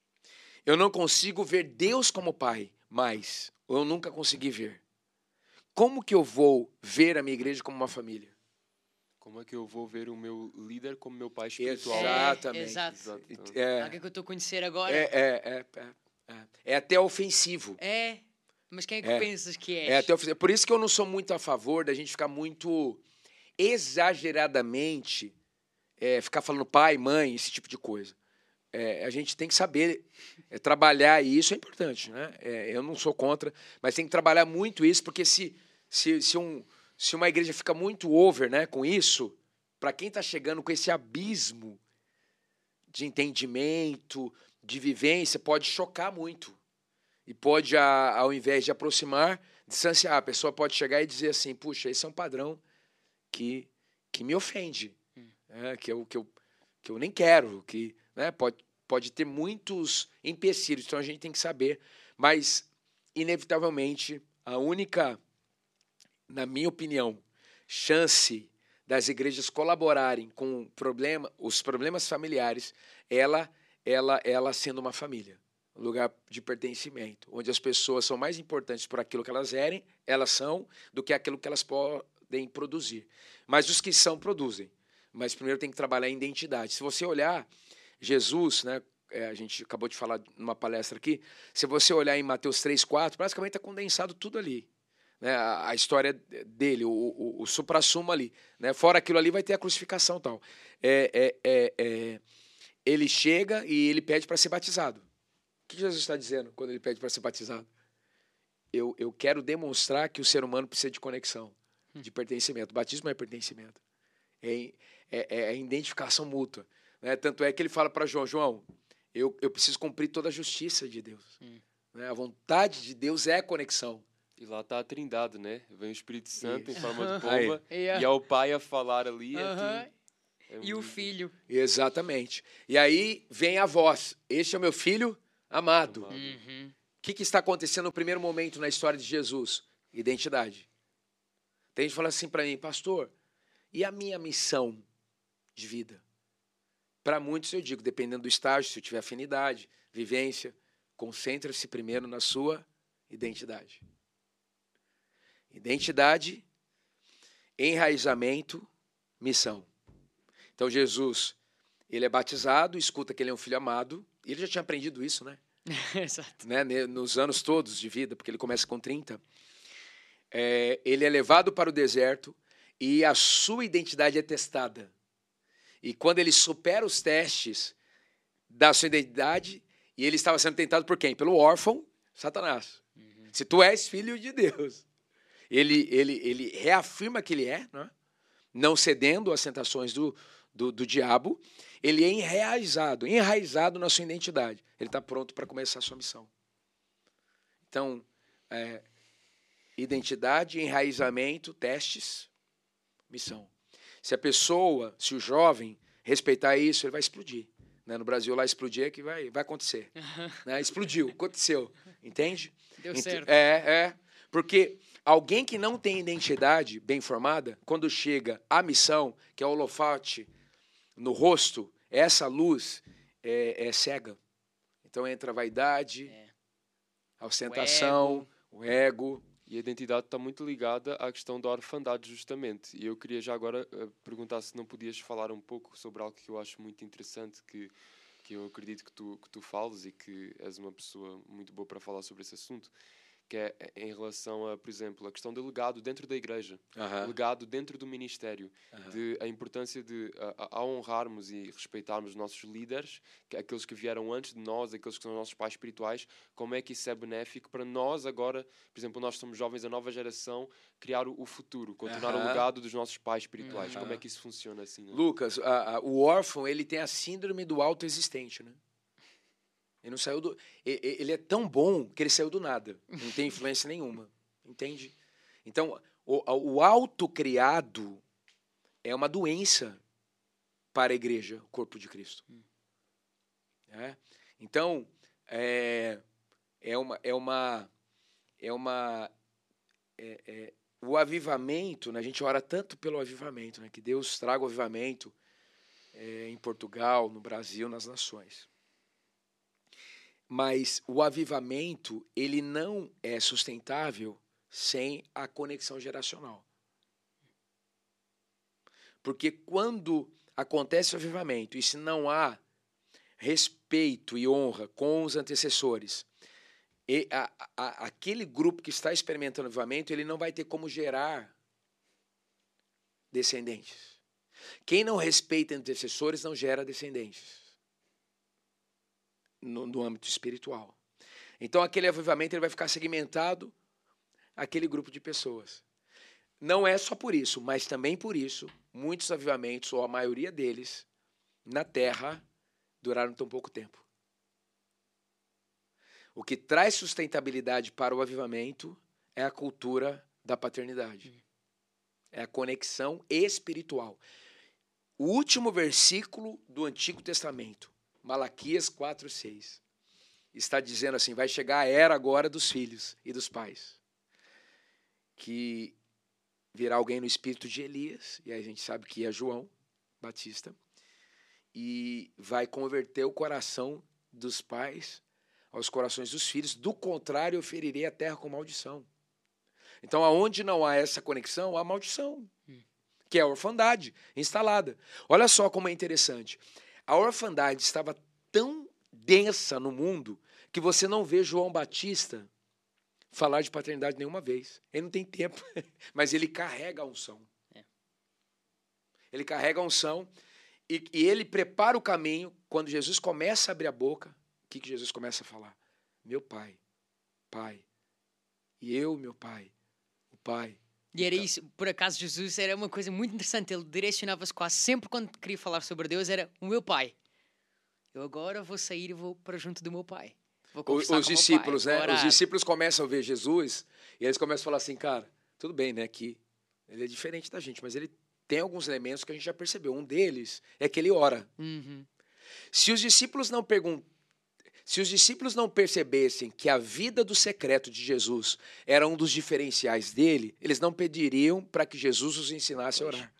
[SPEAKER 3] Eu não consigo ver Deus como pai, mais. Eu nunca consegui ver. como que eu vou ver a minha igreja como uma família?
[SPEAKER 2] Como é que eu vou ver o meu líder como meu pai espiritual?
[SPEAKER 3] Exatamente.
[SPEAKER 1] Exato.
[SPEAKER 3] É,
[SPEAKER 1] Alguém que eu estou a conhecer agora.
[SPEAKER 3] é até ofensivo.
[SPEAKER 1] Mas quem é que pensas que és?
[SPEAKER 3] É até ofensivo. Por isso que eu não sou muito a favor da gente ficar muito exageradamente ficar falando pai, mãe, esse tipo de coisa. A gente tem que saber trabalhar, e isso é importante, né? Eu não sou contra, mas tem que trabalhar muito isso, porque se uma igreja fica muito over, né, com isso, para quem está chegando com esse abismo de entendimento, de vivência, pode chocar muito. E pode, ao invés de aproximar, distanciar. A pessoa pode chegar e dizer assim, puxa, esse é um padrão que me ofende, que eu nem quero, que, né, pode ter muitos empecilhos, então a gente tem que saber. Mas, inevitavelmente, a única, na minha opinião, chance das igrejas colaborarem com os problemas familiares, ela sendo uma família, um lugar de pertencimento, onde as pessoas são mais importantes por aquilo que elas são, do que aquilo que elas podem produzir. Mas os que são, produzem. Mas primeiro tem que trabalhar a identidade. Se você olhar Jesus, né, a gente acabou de falar numa palestra aqui, se você olhar em Mateus 3, 4, praticamente está condensado tudo ali. Né, a história dele, o suprassumo ali. Né, fora aquilo ali vai ter a crucificação e tal. Ele chega e ele pede para ser batizado. O que Jesus está dizendo quando ele pede para ser batizado? Eu quero demonstrar que o ser humano precisa de conexão, de pertencimento. O batismo é pertencimento. É identificação mútua. Né? Tanto é que ele fala para João, eu preciso cumprir toda a justiça de Deus. Né? A vontade de Deus é conexão.
[SPEAKER 2] E lá está a Trindade, né? Vem o Espírito Santo em forma de pomba e é o Pai a falar ali.
[SPEAKER 1] E o Filho.
[SPEAKER 3] Exatamente. E aí vem a voz. Este é o meu Filho amado. O que está acontecendo no primeiro momento na história de Jesus? Identidade. Tem gente falando assim para mim, pastor, e a minha missão de vida? Para muitos eu digo, dependendo do estágio, se eu tiver afinidade, vivência, concentre-se primeiro na sua identidade. Identidade, enraizamento, missão. Então Jesus, ele é batizado, escuta que ele é um filho amado, e ele já tinha aprendido isso, né?
[SPEAKER 1] Exato.
[SPEAKER 3] Né? Nos anos todos de vida, porque ele começa com 30. Ele é levado para o deserto e a sua identidade é testada. E quando ele supera os testes da sua identidade, e ele estava sendo tentado por quem? Pelo órfão, Satanás. Se tu és filho de Deus. Ele reafirma que ele é, né? Não cedendo às tentações do diabo. Ele é enraizado na sua identidade. Ele está pronto para começar a sua missão. Então, identidade, enraizamento, testes, missão. Se o jovem respeitar isso, ele vai explodir. Né? No Brasil, lá explodir é que vai acontecer. Né? Explodiu, aconteceu. Entende?
[SPEAKER 1] Deu certo.
[SPEAKER 3] Porque alguém que não tem identidade bem formada, quando chega à missão, que é o holofote no rosto, essa luz é cega. Então entra a vaidade, a ostentação, o ego.
[SPEAKER 2] E a identidade está muito ligada à questão da orfandade, justamente. E eu queria já agora perguntar se não podias falar um pouco sobre algo que eu acho muito interessante, que eu acredito que tu fales e que és uma pessoa muito boa para falar sobre esse assunto, que é em relação a, por exemplo, a questão do legado dentro da igreja, legado dentro do ministério, de a importância de, a honrarmos e respeitarmos os nossos líderes, aqueles que vieram antes de nós, aqueles que são os nossos pais espirituais, como é que isso é benéfico para nós agora, por exemplo, nós somos jovens, a nova geração, criar o futuro, continuar o legado dos nossos pais espirituais. Como é que isso funciona assim? Né?
[SPEAKER 3] Lucas, o órfão, ele tem a síndrome do autoexistente, né? Ele não saiu ele é tão bom que ele saiu do nada. Não tem influência nenhuma. Entende? Então, o autocriado é uma doença para a igreja, o corpo de Cristo. Então, o avivamento, né? A gente ora tanto pelo avivamento, né? Que Deus traga o avivamento em Portugal, no Brasil, nas nações. Mas o avivamento, ele não é sustentável sem a conexão geracional. Porque quando acontece o avivamento e se não há respeito e honra com os antecessores, e aquele grupo que está experimentando o avivamento, ele não vai ter como gerar descendentes. Quem não respeita antecessores não gera descendentes no âmbito espiritual. Então, aquele avivamento ele vai ficar segmentado àquele grupo de pessoas. Não é só por isso, mas também por isso, muitos avivamentos, ou a maioria deles, na Terra, duraram tão pouco tempo. O que traz sustentabilidade para o avivamento é a cultura da paternidade. É a conexão espiritual. O último versículo do Antigo Testamento, Malaquias 4:6, está dizendo assim, vai chegar a era agora dos filhos e dos pais, que virá alguém no espírito de Elias, e aí a gente sabe que é João Batista, e vai converter o coração dos pais aos corações dos filhos, do contrário eu ferirei a terra com maldição. Então, aonde não há essa conexão, há maldição, que é a orfandade instalada. Olha só como é interessante. A orfandade estava tão densa no mundo que você não vê João Batista falar de paternidade nenhuma vez. Ele não tem tempo, mas ele carrega a unção. Ele carrega a unção e ele prepara o caminho. Quando Jesus começa a abrir a boca, o que Jesus começa a falar? Meu pai, pai, e eu, meu pai, o pai.
[SPEAKER 1] E era isso, por acaso Jesus era uma coisa muito interessante, ele direcionava-se quase sempre quando queria falar sobre Deus, era o meu pai. Eu agora vou sair e vou para junto do meu pai. Vou conversar
[SPEAKER 3] Os
[SPEAKER 1] com
[SPEAKER 3] discípulos,
[SPEAKER 1] meu pai,
[SPEAKER 3] né? Os discípulos começam a ver Jesus e eles começam a falar assim, cara, tudo bem, né, que ele é diferente da gente, mas ele tem alguns elementos que a gente já percebeu. Um deles é que ele ora. Se os discípulos não percebessem que a vida do secreto de Jesus era um dos diferenciais dele, eles não pediriam para que Jesus os ensinasse a orar.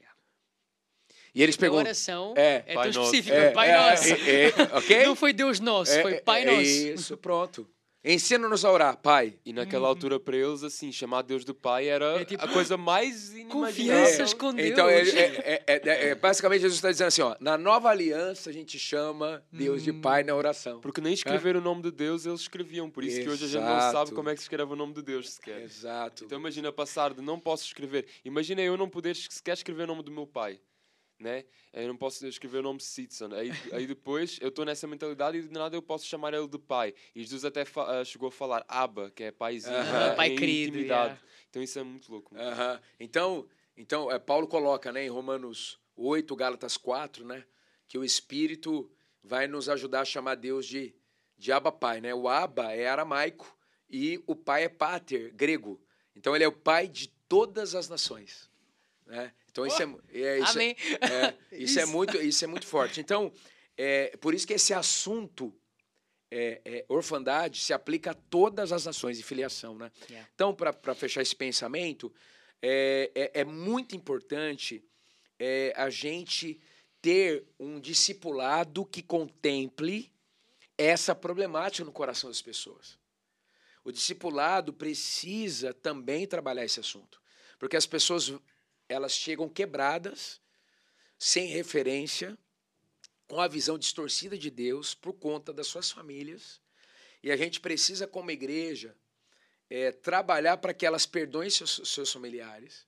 [SPEAKER 3] E eles perguntam...
[SPEAKER 1] A oração é tão específica, Pai Nosso.
[SPEAKER 3] Okay?
[SPEAKER 1] Não foi Deus Nosso, foi Pai Nosso.
[SPEAKER 3] Isso, pronto. Ensina-nos a orar, Pai.
[SPEAKER 2] E naquela altura, para eles, assim, chamar Deus de Pai era
[SPEAKER 1] tipo,
[SPEAKER 2] a coisa mais inimaginável.
[SPEAKER 1] Confianças com Deus.
[SPEAKER 3] Então, basicamente, Jesus está dizendo assim, ó, na nova aliança a gente chama Deus de Pai na oração.
[SPEAKER 2] Porque nem escrever o nome de Deus eles escreviam. Por isso que hoje a gente não sabe como é que se escreve o nome de Deus sequer.
[SPEAKER 3] Exato.
[SPEAKER 2] Então imagina passar de não posso escrever. Imagina eu não poder sequer escrever o nome do meu pai. Né? Eu não posso escrever o nome Sitson. Aí depois eu estou nessa mentalidade e de nada eu posso chamar ele de pai. E Jesus até chegou a falar Abba, que é paizinho,
[SPEAKER 1] pai
[SPEAKER 2] em
[SPEAKER 1] querido.
[SPEAKER 2] intimidade. Então isso é muito louco.
[SPEAKER 3] Então Paulo coloca, né, em Romanos 8, Gálatas 4, né, que o Espírito vai nos ajudar a chamar Deus de Abba Pai. Né? O Abba é aramaico e o pai é pater, grego. Então ele é o pai de todas as nações. Né? Então
[SPEAKER 1] Amém.
[SPEAKER 3] Isso é muito forte. Então, por isso que esse assunto orfandade se aplica a todas as nações de filiação, né? Então, para fechar esse pensamento, é muito importante a gente ter um discipulado que contemple essa problemática no coração das pessoas. O discipulado precisa também trabalhar esse assunto, porque as pessoas elas chegam quebradas, sem referência, com a visão distorcida de Deus por conta das suas famílias. E a gente precisa, como igreja, trabalhar para que elas perdoem seus familiares,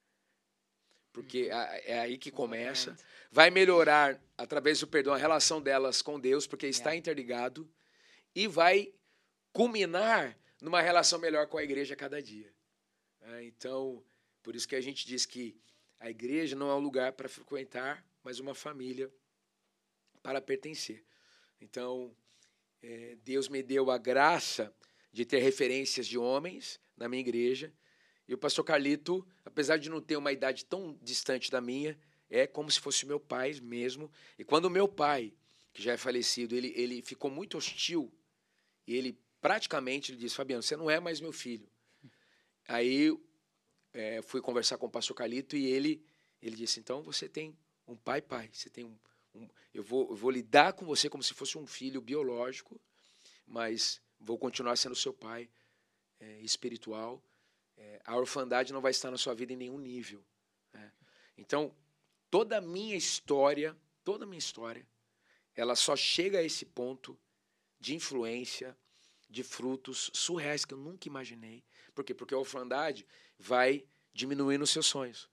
[SPEAKER 3] porque é aí que começa. Vai melhorar, através do perdão, a relação delas com Deus, porque está interligado, e vai culminar numa relação melhor com a igreja a cada dia. Então... Por isso que a gente diz que a igreja não é um lugar para frequentar, mas uma família para pertencer. Então, Deus me deu a graça de ter referências de homens na minha igreja. E o pastor Carlito, apesar de não ter uma idade tão distante da minha, é como se fosse meu pai mesmo. E quando o meu pai, que já é falecido, ele ficou muito hostil, e ele praticamente disse, Fabiano, você não é mais meu filho. Aí... fui conversar com o pastor Carlito e ele disse, então você tem um pai, você tem eu vou lidar com você como se fosse um filho biológico, mas vou continuar sendo seu pai espiritual a orfandade não vai estar na sua vida em nenhum nível. Né? Então, toda a minha história, ela só chega a esse ponto de influência, de frutos surreais que eu nunca imaginei. Por quê? Porque a orfandade vai diminuindo os seus sonhos.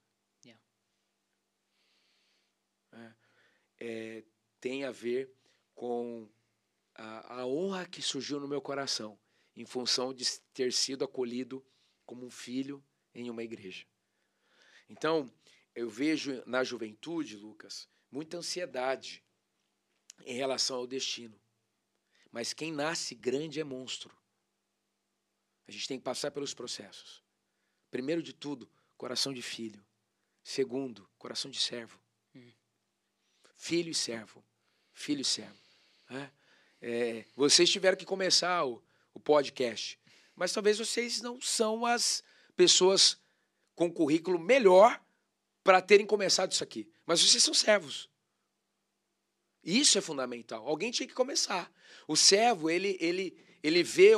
[SPEAKER 3] Tem a ver com a honra que surgiu no meu coração em função de ter sido acolhido como um filho em uma igreja. Então, eu vejo na juventude, Lucas, muita ansiedade em relação ao destino. Mas quem nasce grande é monstro. A gente tem que passar pelos processos. Primeiro de tudo, coração de filho. Segundo, coração de servo. Filho e servo. Filho e servo. Vocês tiveram que começar o podcast, mas talvez vocês não são as pessoas com currículo melhor para terem começado isso aqui. Mas vocês são servos. Isso é fundamental. Alguém tinha que começar. O servo, ele vê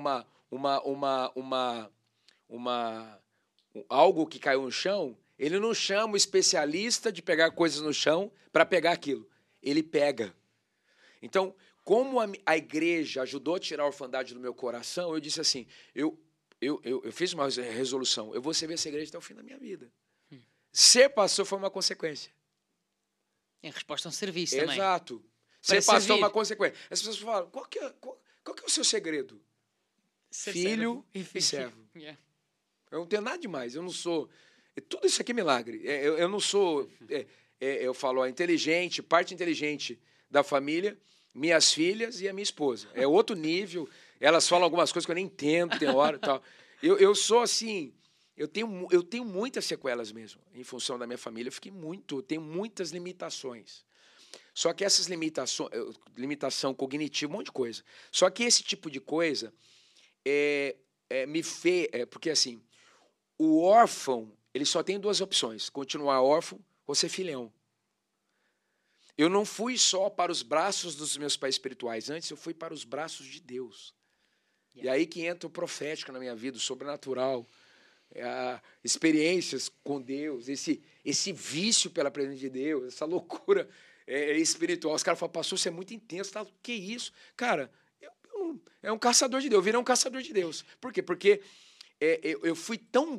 [SPEAKER 3] algo que caiu no chão, ele não chama o especialista de pegar coisas no chão para pegar aquilo. Ele pega. Então, como a igreja ajudou a tirar a orfandade do meu coração, eu disse assim, eu fiz uma resolução, eu vou servir essa igreja até o fim da minha vida. Ser pastor foi uma consequência.
[SPEAKER 1] Em resposta a um serviço também.
[SPEAKER 3] Exato. Ser pastor é uma consequência. As pessoas falam, qual que é o seu segredo?
[SPEAKER 1] Ser
[SPEAKER 3] filho e servo. Eu não tenho nada demais. Eu não sou... Tudo isso aqui é milagre. Eu não sou... eu falo, inteligente, parte inteligente da família, minhas filhas e a minha esposa. É outro nível. Elas falam algumas coisas que eu nem entendo, tem hora e tal. Eu sou assim... Eu tenho muitas sequelas mesmo, em função da minha família. Eu tenho muitas limitações. Só que essas limitação cognitiva, um monte de coisa. Só que esse tipo de coisa me fez... porque assim, o órfão, ele só tem duas opções: continuar órfão ou ser filhão. Eu não fui só para os braços dos meus pais espirituais, antes eu fui para os braços de Deus. E aí que entra o profético na minha vida, o sobrenatural, experiências com Deus, esse vício pela presença de Deus, essa loucura espiritual. Os caras falam, pastor, você é muito intenso. Tá? Que isso? Cara, é um caçador de Deus, eu virei um caçador de Deus. Por quê? Porque eu fui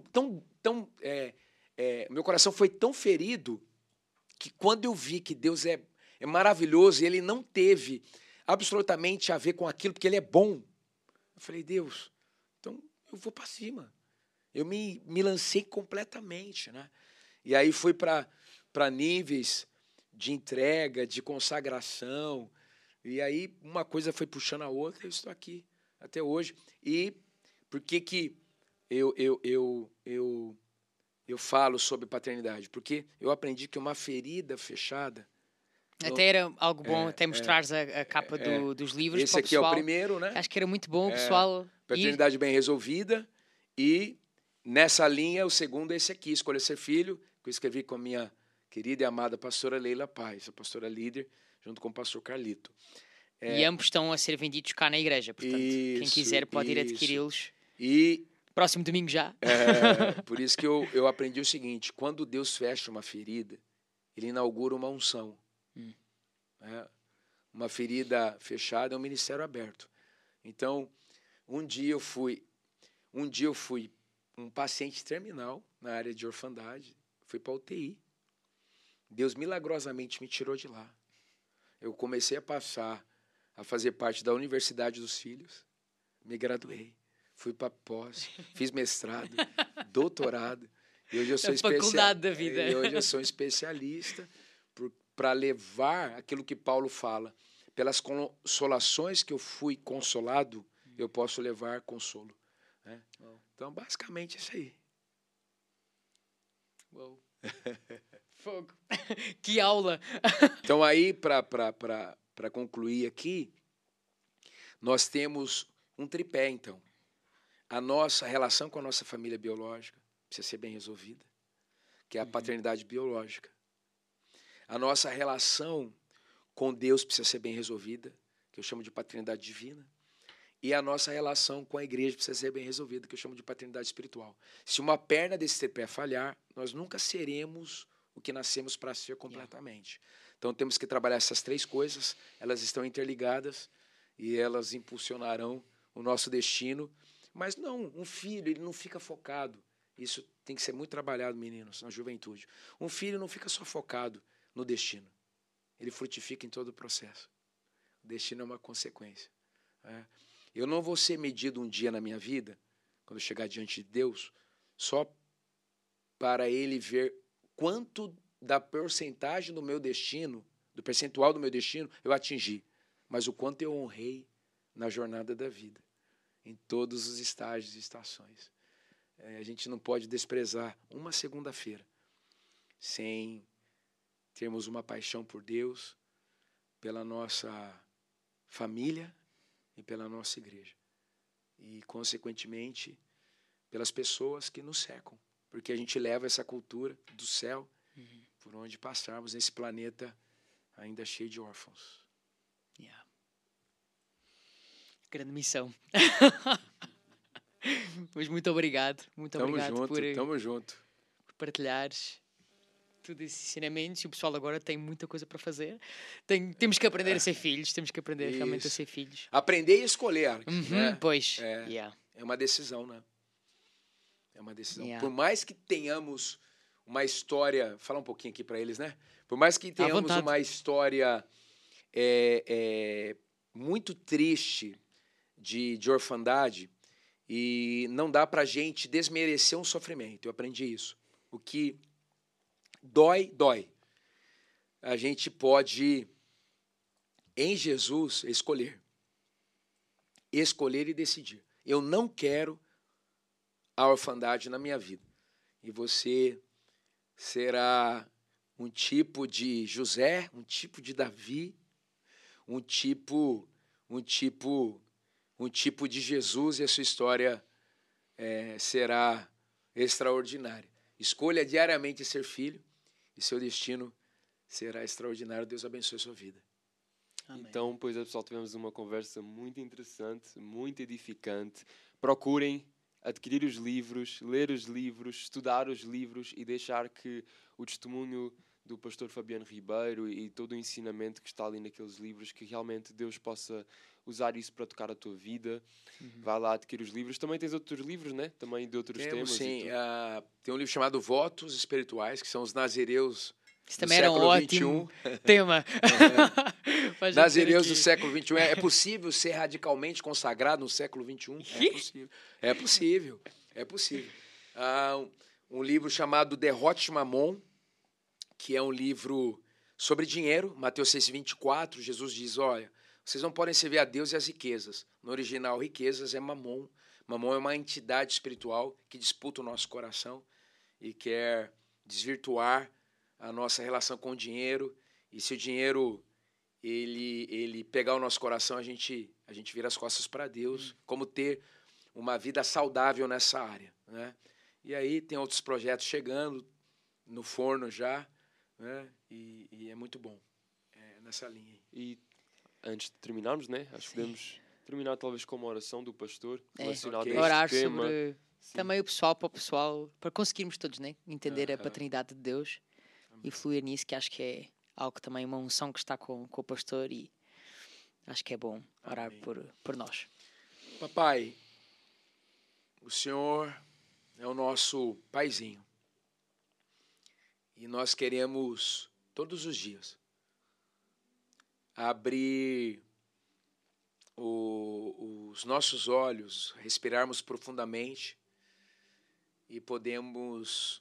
[SPEAKER 3] meu coração foi tão ferido que quando eu vi que Deus é maravilhoso e ele não teve absolutamente a ver com aquilo, porque ele é bom, eu falei, Deus, então eu vou para cima. Eu me lancei completamente, né? E aí fui para níveis de entrega, de consagração. E aí uma coisa foi puxando a outra e eu estou aqui até hoje. E por que eu falo sobre paternidade? Porque eu aprendi que uma ferida fechada...
[SPEAKER 1] Até era algo bom até mostrares a capa dos livros
[SPEAKER 3] esse
[SPEAKER 1] para o pessoal.
[SPEAKER 3] Aqui é o primeiro, né?
[SPEAKER 1] Acho que era muito bom o pessoal
[SPEAKER 3] paternidade bem resolvida. E nessa linha, o segundo é esse aqui, Escolha Ser Filho, que eu escrevi com a minha querida e amada pastora Leila Paz, a pastora líder, junto com o pastor Carlito.
[SPEAKER 1] E ambos estão a ser vendidos cá na igreja, portanto, quem quiser pode ir adquiri-los.
[SPEAKER 3] E
[SPEAKER 1] próximo domingo já.
[SPEAKER 3] Por isso que eu aprendi o seguinte, quando Deus fecha uma ferida, ele inaugura uma unção. Uma ferida fechada é um ministério aberto. Então, um dia eu fui um paciente terminal na área de orfandade, fui para a UTI. Deus milagrosamente me tirou de lá. Eu comecei a fazer parte da Universidade dos Filhos, me graduei, fui para pós, fiz mestrado, doutorado, e hoje eu sou
[SPEAKER 1] faculdade da vida.
[SPEAKER 3] E hoje eu sou especialista para levar aquilo que Paulo fala, pelas consolações que eu fui consolado, eu posso levar consolo. Né? Então, basicamente, isso aí.
[SPEAKER 1] Uou. Fogo. Que aula!
[SPEAKER 3] Então, aí, para concluir aqui, nós temos um tripé, então. A nossa relação com a nossa família biológica precisa ser bem resolvida, que é a paternidade biológica. A nossa relação com Deus precisa ser bem resolvida, que eu chamo de paternidade divina. E a nossa relação com a igreja precisa ser bem resolvida, que eu chamo de paternidade espiritual. Se uma perna desse tripé falhar, nós nunca seremos o que nascemos para ser completamente. Então temos que trabalhar essas 3 coisas, elas estão interligadas e elas impulsionarão o nosso destino. Mas não, um filho, ele não fica focado. Isso tem que ser muito trabalhado, meninos, na juventude. Um filho não fica só focado no destino. Ele frutifica em todo o processo. O destino é uma consequência. Eu não vou ser medido um dia na minha vida, quando eu chegar diante de Deus, só para Ele ver quanto da porcentagem do meu destino, do percentual do meu destino, eu atingi, mas o quanto eu honrei na jornada da vida, em todos os estágios e estações. A gente não pode desprezar uma segunda-feira sem termos uma paixão por Deus, pela nossa família e pela nossa igreja. E, consequentemente, pelas pessoas que nos cercam. Porque a gente leva essa cultura do céu por onde passarmos nesse planeta ainda cheio de órfãos.
[SPEAKER 1] Yeah. Grande missão. Mas muito obrigado. Muito obrigado
[SPEAKER 3] Tamo junto.
[SPEAKER 1] por partilhares todos esses ensinamentos. E o pessoal agora tem muita coisa para fazer. Temos que aprender a ser filhos. Temos que aprender realmente a ser filhos.
[SPEAKER 3] Aprender e escolher. Né?
[SPEAKER 1] Pois.
[SPEAKER 3] É uma decisão, né? É uma decisão.
[SPEAKER 1] Yeah.
[SPEAKER 3] Por mais que tenhamos uma história... Falar um pouquinho aqui para eles, né? Por mais que tenhamos uma história muito triste de orfandade, e não dá para a gente desmerecer um sofrimento. Eu aprendi isso. O que dói, dói. A gente pode, em Jesus, escolher. Escolher e decidir. Eu não quero a orfandade na minha vida. E você será um tipo de José, um tipo de Davi, um tipo de Jesus, e a sua história será extraordinária. Escolha diariamente ser filho e seu destino será extraordinário. Deus abençoe a sua vida.
[SPEAKER 1] Amém.
[SPEAKER 2] Então, pois pessoal, tivemos uma conversa muito interessante, muito edificante. Procurem adquirir os livros, ler os livros, estudar os livros e deixar que o testemunho do pastor Fabiano Ribeiro e todo o ensinamento que está ali naqueles livros, que realmente Deus possa usar isso para tocar a tua vida. Vai lá adquirir os livros. Também tens outros livros, né? Também de outros temas.
[SPEAKER 3] Sim, tem um livro chamado Votos Espirituais, que são os nazireus
[SPEAKER 1] Isso
[SPEAKER 3] do
[SPEAKER 1] também era um
[SPEAKER 3] século
[SPEAKER 1] ótimo tema.
[SPEAKER 3] Nazireus do século XXI. É possível ser radicalmente consagrado no século XXI? É possível. É possível. Um livro chamado Derrote Mamon, que é um livro sobre dinheiro. Mateus 6,24, Jesus diz, olha, vocês não podem servir a Deus e as riquezas. No original, riquezas é mamon. Mamon é uma entidade espiritual que disputa o nosso coração e quer desvirtuar a nossa relação com o dinheiro. E se o dinheiro ele pegar o nosso coração, a gente vira as costas para Deus. Como ter uma vida saudável nessa área, né? E aí tem outros projetos chegando no forno já, né? E é muito bom nessa linha.
[SPEAKER 2] E antes de terminarmos, né? Acho que podemos terminar talvez com uma oração do pastor relacionada a este
[SPEAKER 1] Orar
[SPEAKER 2] tema.
[SPEAKER 1] sobre também o pessoal, para conseguirmos todos, né? Entender a paternidade de Deus e fluir nisso, que acho que é algo também, uma unção que está com o pastor, e acho que é bom orar por nós.
[SPEAKER 3] Papai, o Senhor é o nosso paizinho. E nós queremos, todos os dias, abrir os nossos olhos, respirarmos profundamente e podermos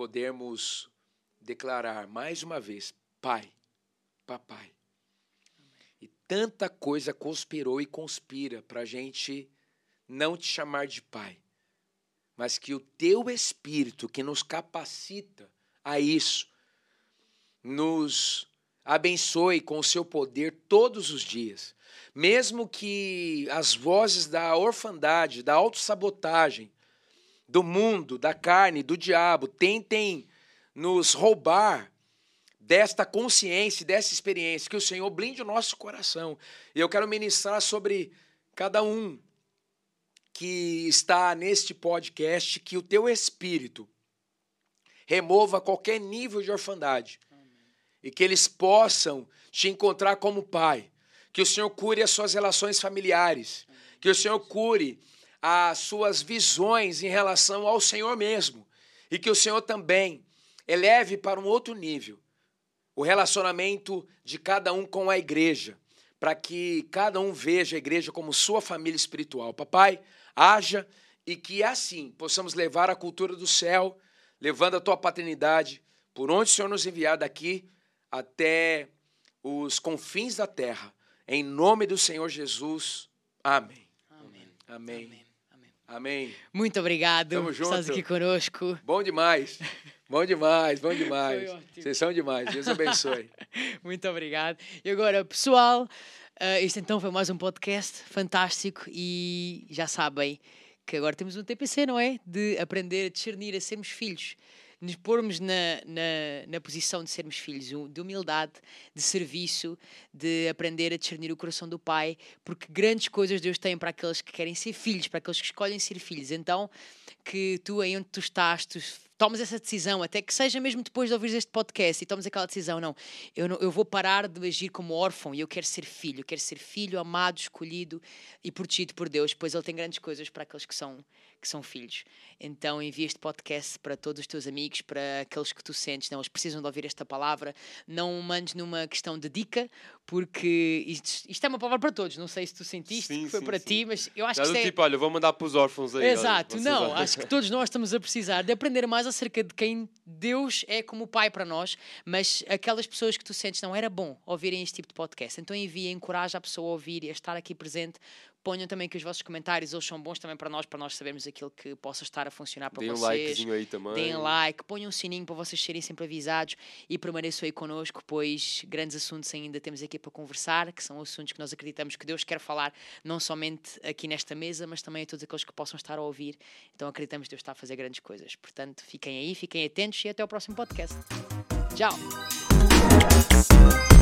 [SPEAKER 3] declarar mais uma vez, Pai, Papai. E tanta coisa conspirou e conspira para a gente não te chamar de Pai, mas que o Teu Espírito, que nos capacita a isso, nos abençoe com o Seu poder todos os dias. Mesmo que as vozes da orfandade, da autossabotagem, do mundo, da carne, do diabo, tentem nos roubar desta consciência, dessa experiência, que o Senhor blinde o nosso coração. E eu quero ministrar sobre cada um que está neste podcast, que o teu espírito remova qualquer nível de orfandade. E que eles possam te encontrar como pai. Que o Senhor cure as suas relações familiares. Que o Senhor cure as suas visões em relação ao Senhor mesmo. E que o Senhor também eleve para um outro nível o relacionamento de cada um com a igreja, para que cada um veja a igreja como sua família espiritual. Papai, haja e que assim possamos levar a cultura do céu, levando a tua paternidade por onde o Senhor nos enviar daqui até os confins da terra. Em nome do Senhor Jesus. Amém.
[SPEAKER 1] Amém.
[SPEAKER 3] Amém.
[SPEAKER 1] Amém. Amém.
[SPEAKER 3] Amém.
[SPEAKER 1] Muito obrigado
[SPEAKER 3] Tamo
[SPEAKER 1] por
[SPEAKER 3] junto.
[SPEAKER 1] estás aqui conosco.
[SPEAKER 3] Bom demais. Bom demais, bom demais.
[SPEAKER 1] Foi ótimo.
[SPEAKER 3] Vocês são demais. Deus abençoe.
[SPEAKER 1] Muito obrigado. E agora, pessoal, este então foi mais um podcast fantástico e já sabem que agora temos um TPC, não é? De aprender a discernir, a sermos filhos. Nos pormos na posição de sermos filhos, de humildade, de serviço, de aprender a discernir o coração do Pai, porque grandes coisas Deus tem para aqueles que querem ser filhos, para aqueles que escolhem ser filhos. Então, que tu, aí onde tu estás, tu tomas essa decisão, até que seja mesmo depois de ouvir este podcast e tomas aquela decisão, não, eu vou parar de agir como órfão e eu quero ser filho amado, escolhido e protegido por Deus, pois Ele tem grandes coisas para aqueles que são filhos. Então envia este podcast para todos os teus amigos, para aqueles que tu sentes, não, eles precisam de ouvir esta palavra, não o mandes numa questão de dica, porque isto é uma palavra para todos, não sei se tu sentiste que foi para ti, mas eu acho
[SPEAKER 2] já
[SPEAKER 1] que
[SPEAKER 2] tipo, olha, vou mandar para os órfãos aí.
[SPEAKER 1] Exato,
[SPEAKER 2] olha,
[SPEAKER 1] não, acho que todos nós estamos a precisar de aprender mais acerca de quem Deus é como Pai para nós, mas aquelas pessoas que tu sentes, não, era bom ouvirem este tipo de podcast, então envia, encoraja a pessoa a ouvir e a estar aqui presente. Ponham também que os vossos comentários, eles são bons também para nós sabermos aquilo que possa estar a funcionar para vocês.
[SPEAKER 2] Deem um likezinho aí também.
[SPEAKER 1] Deem like, ponham um sininho para vocês serem sempre avisados e permaneçam aí connosco, pois grandes assuntos ainda temos aqui para conversar, que são assuntos que nós acreditamos que Deus quer falar, não somente aqui nesta mesa, mas também a todos aqueles que possam estar a ouvir. Então acreditamos que Deus está a fazer grandes coisas. Portanto, fiquem aí, fiquem atentos e até ao próximo podcast. Tchau!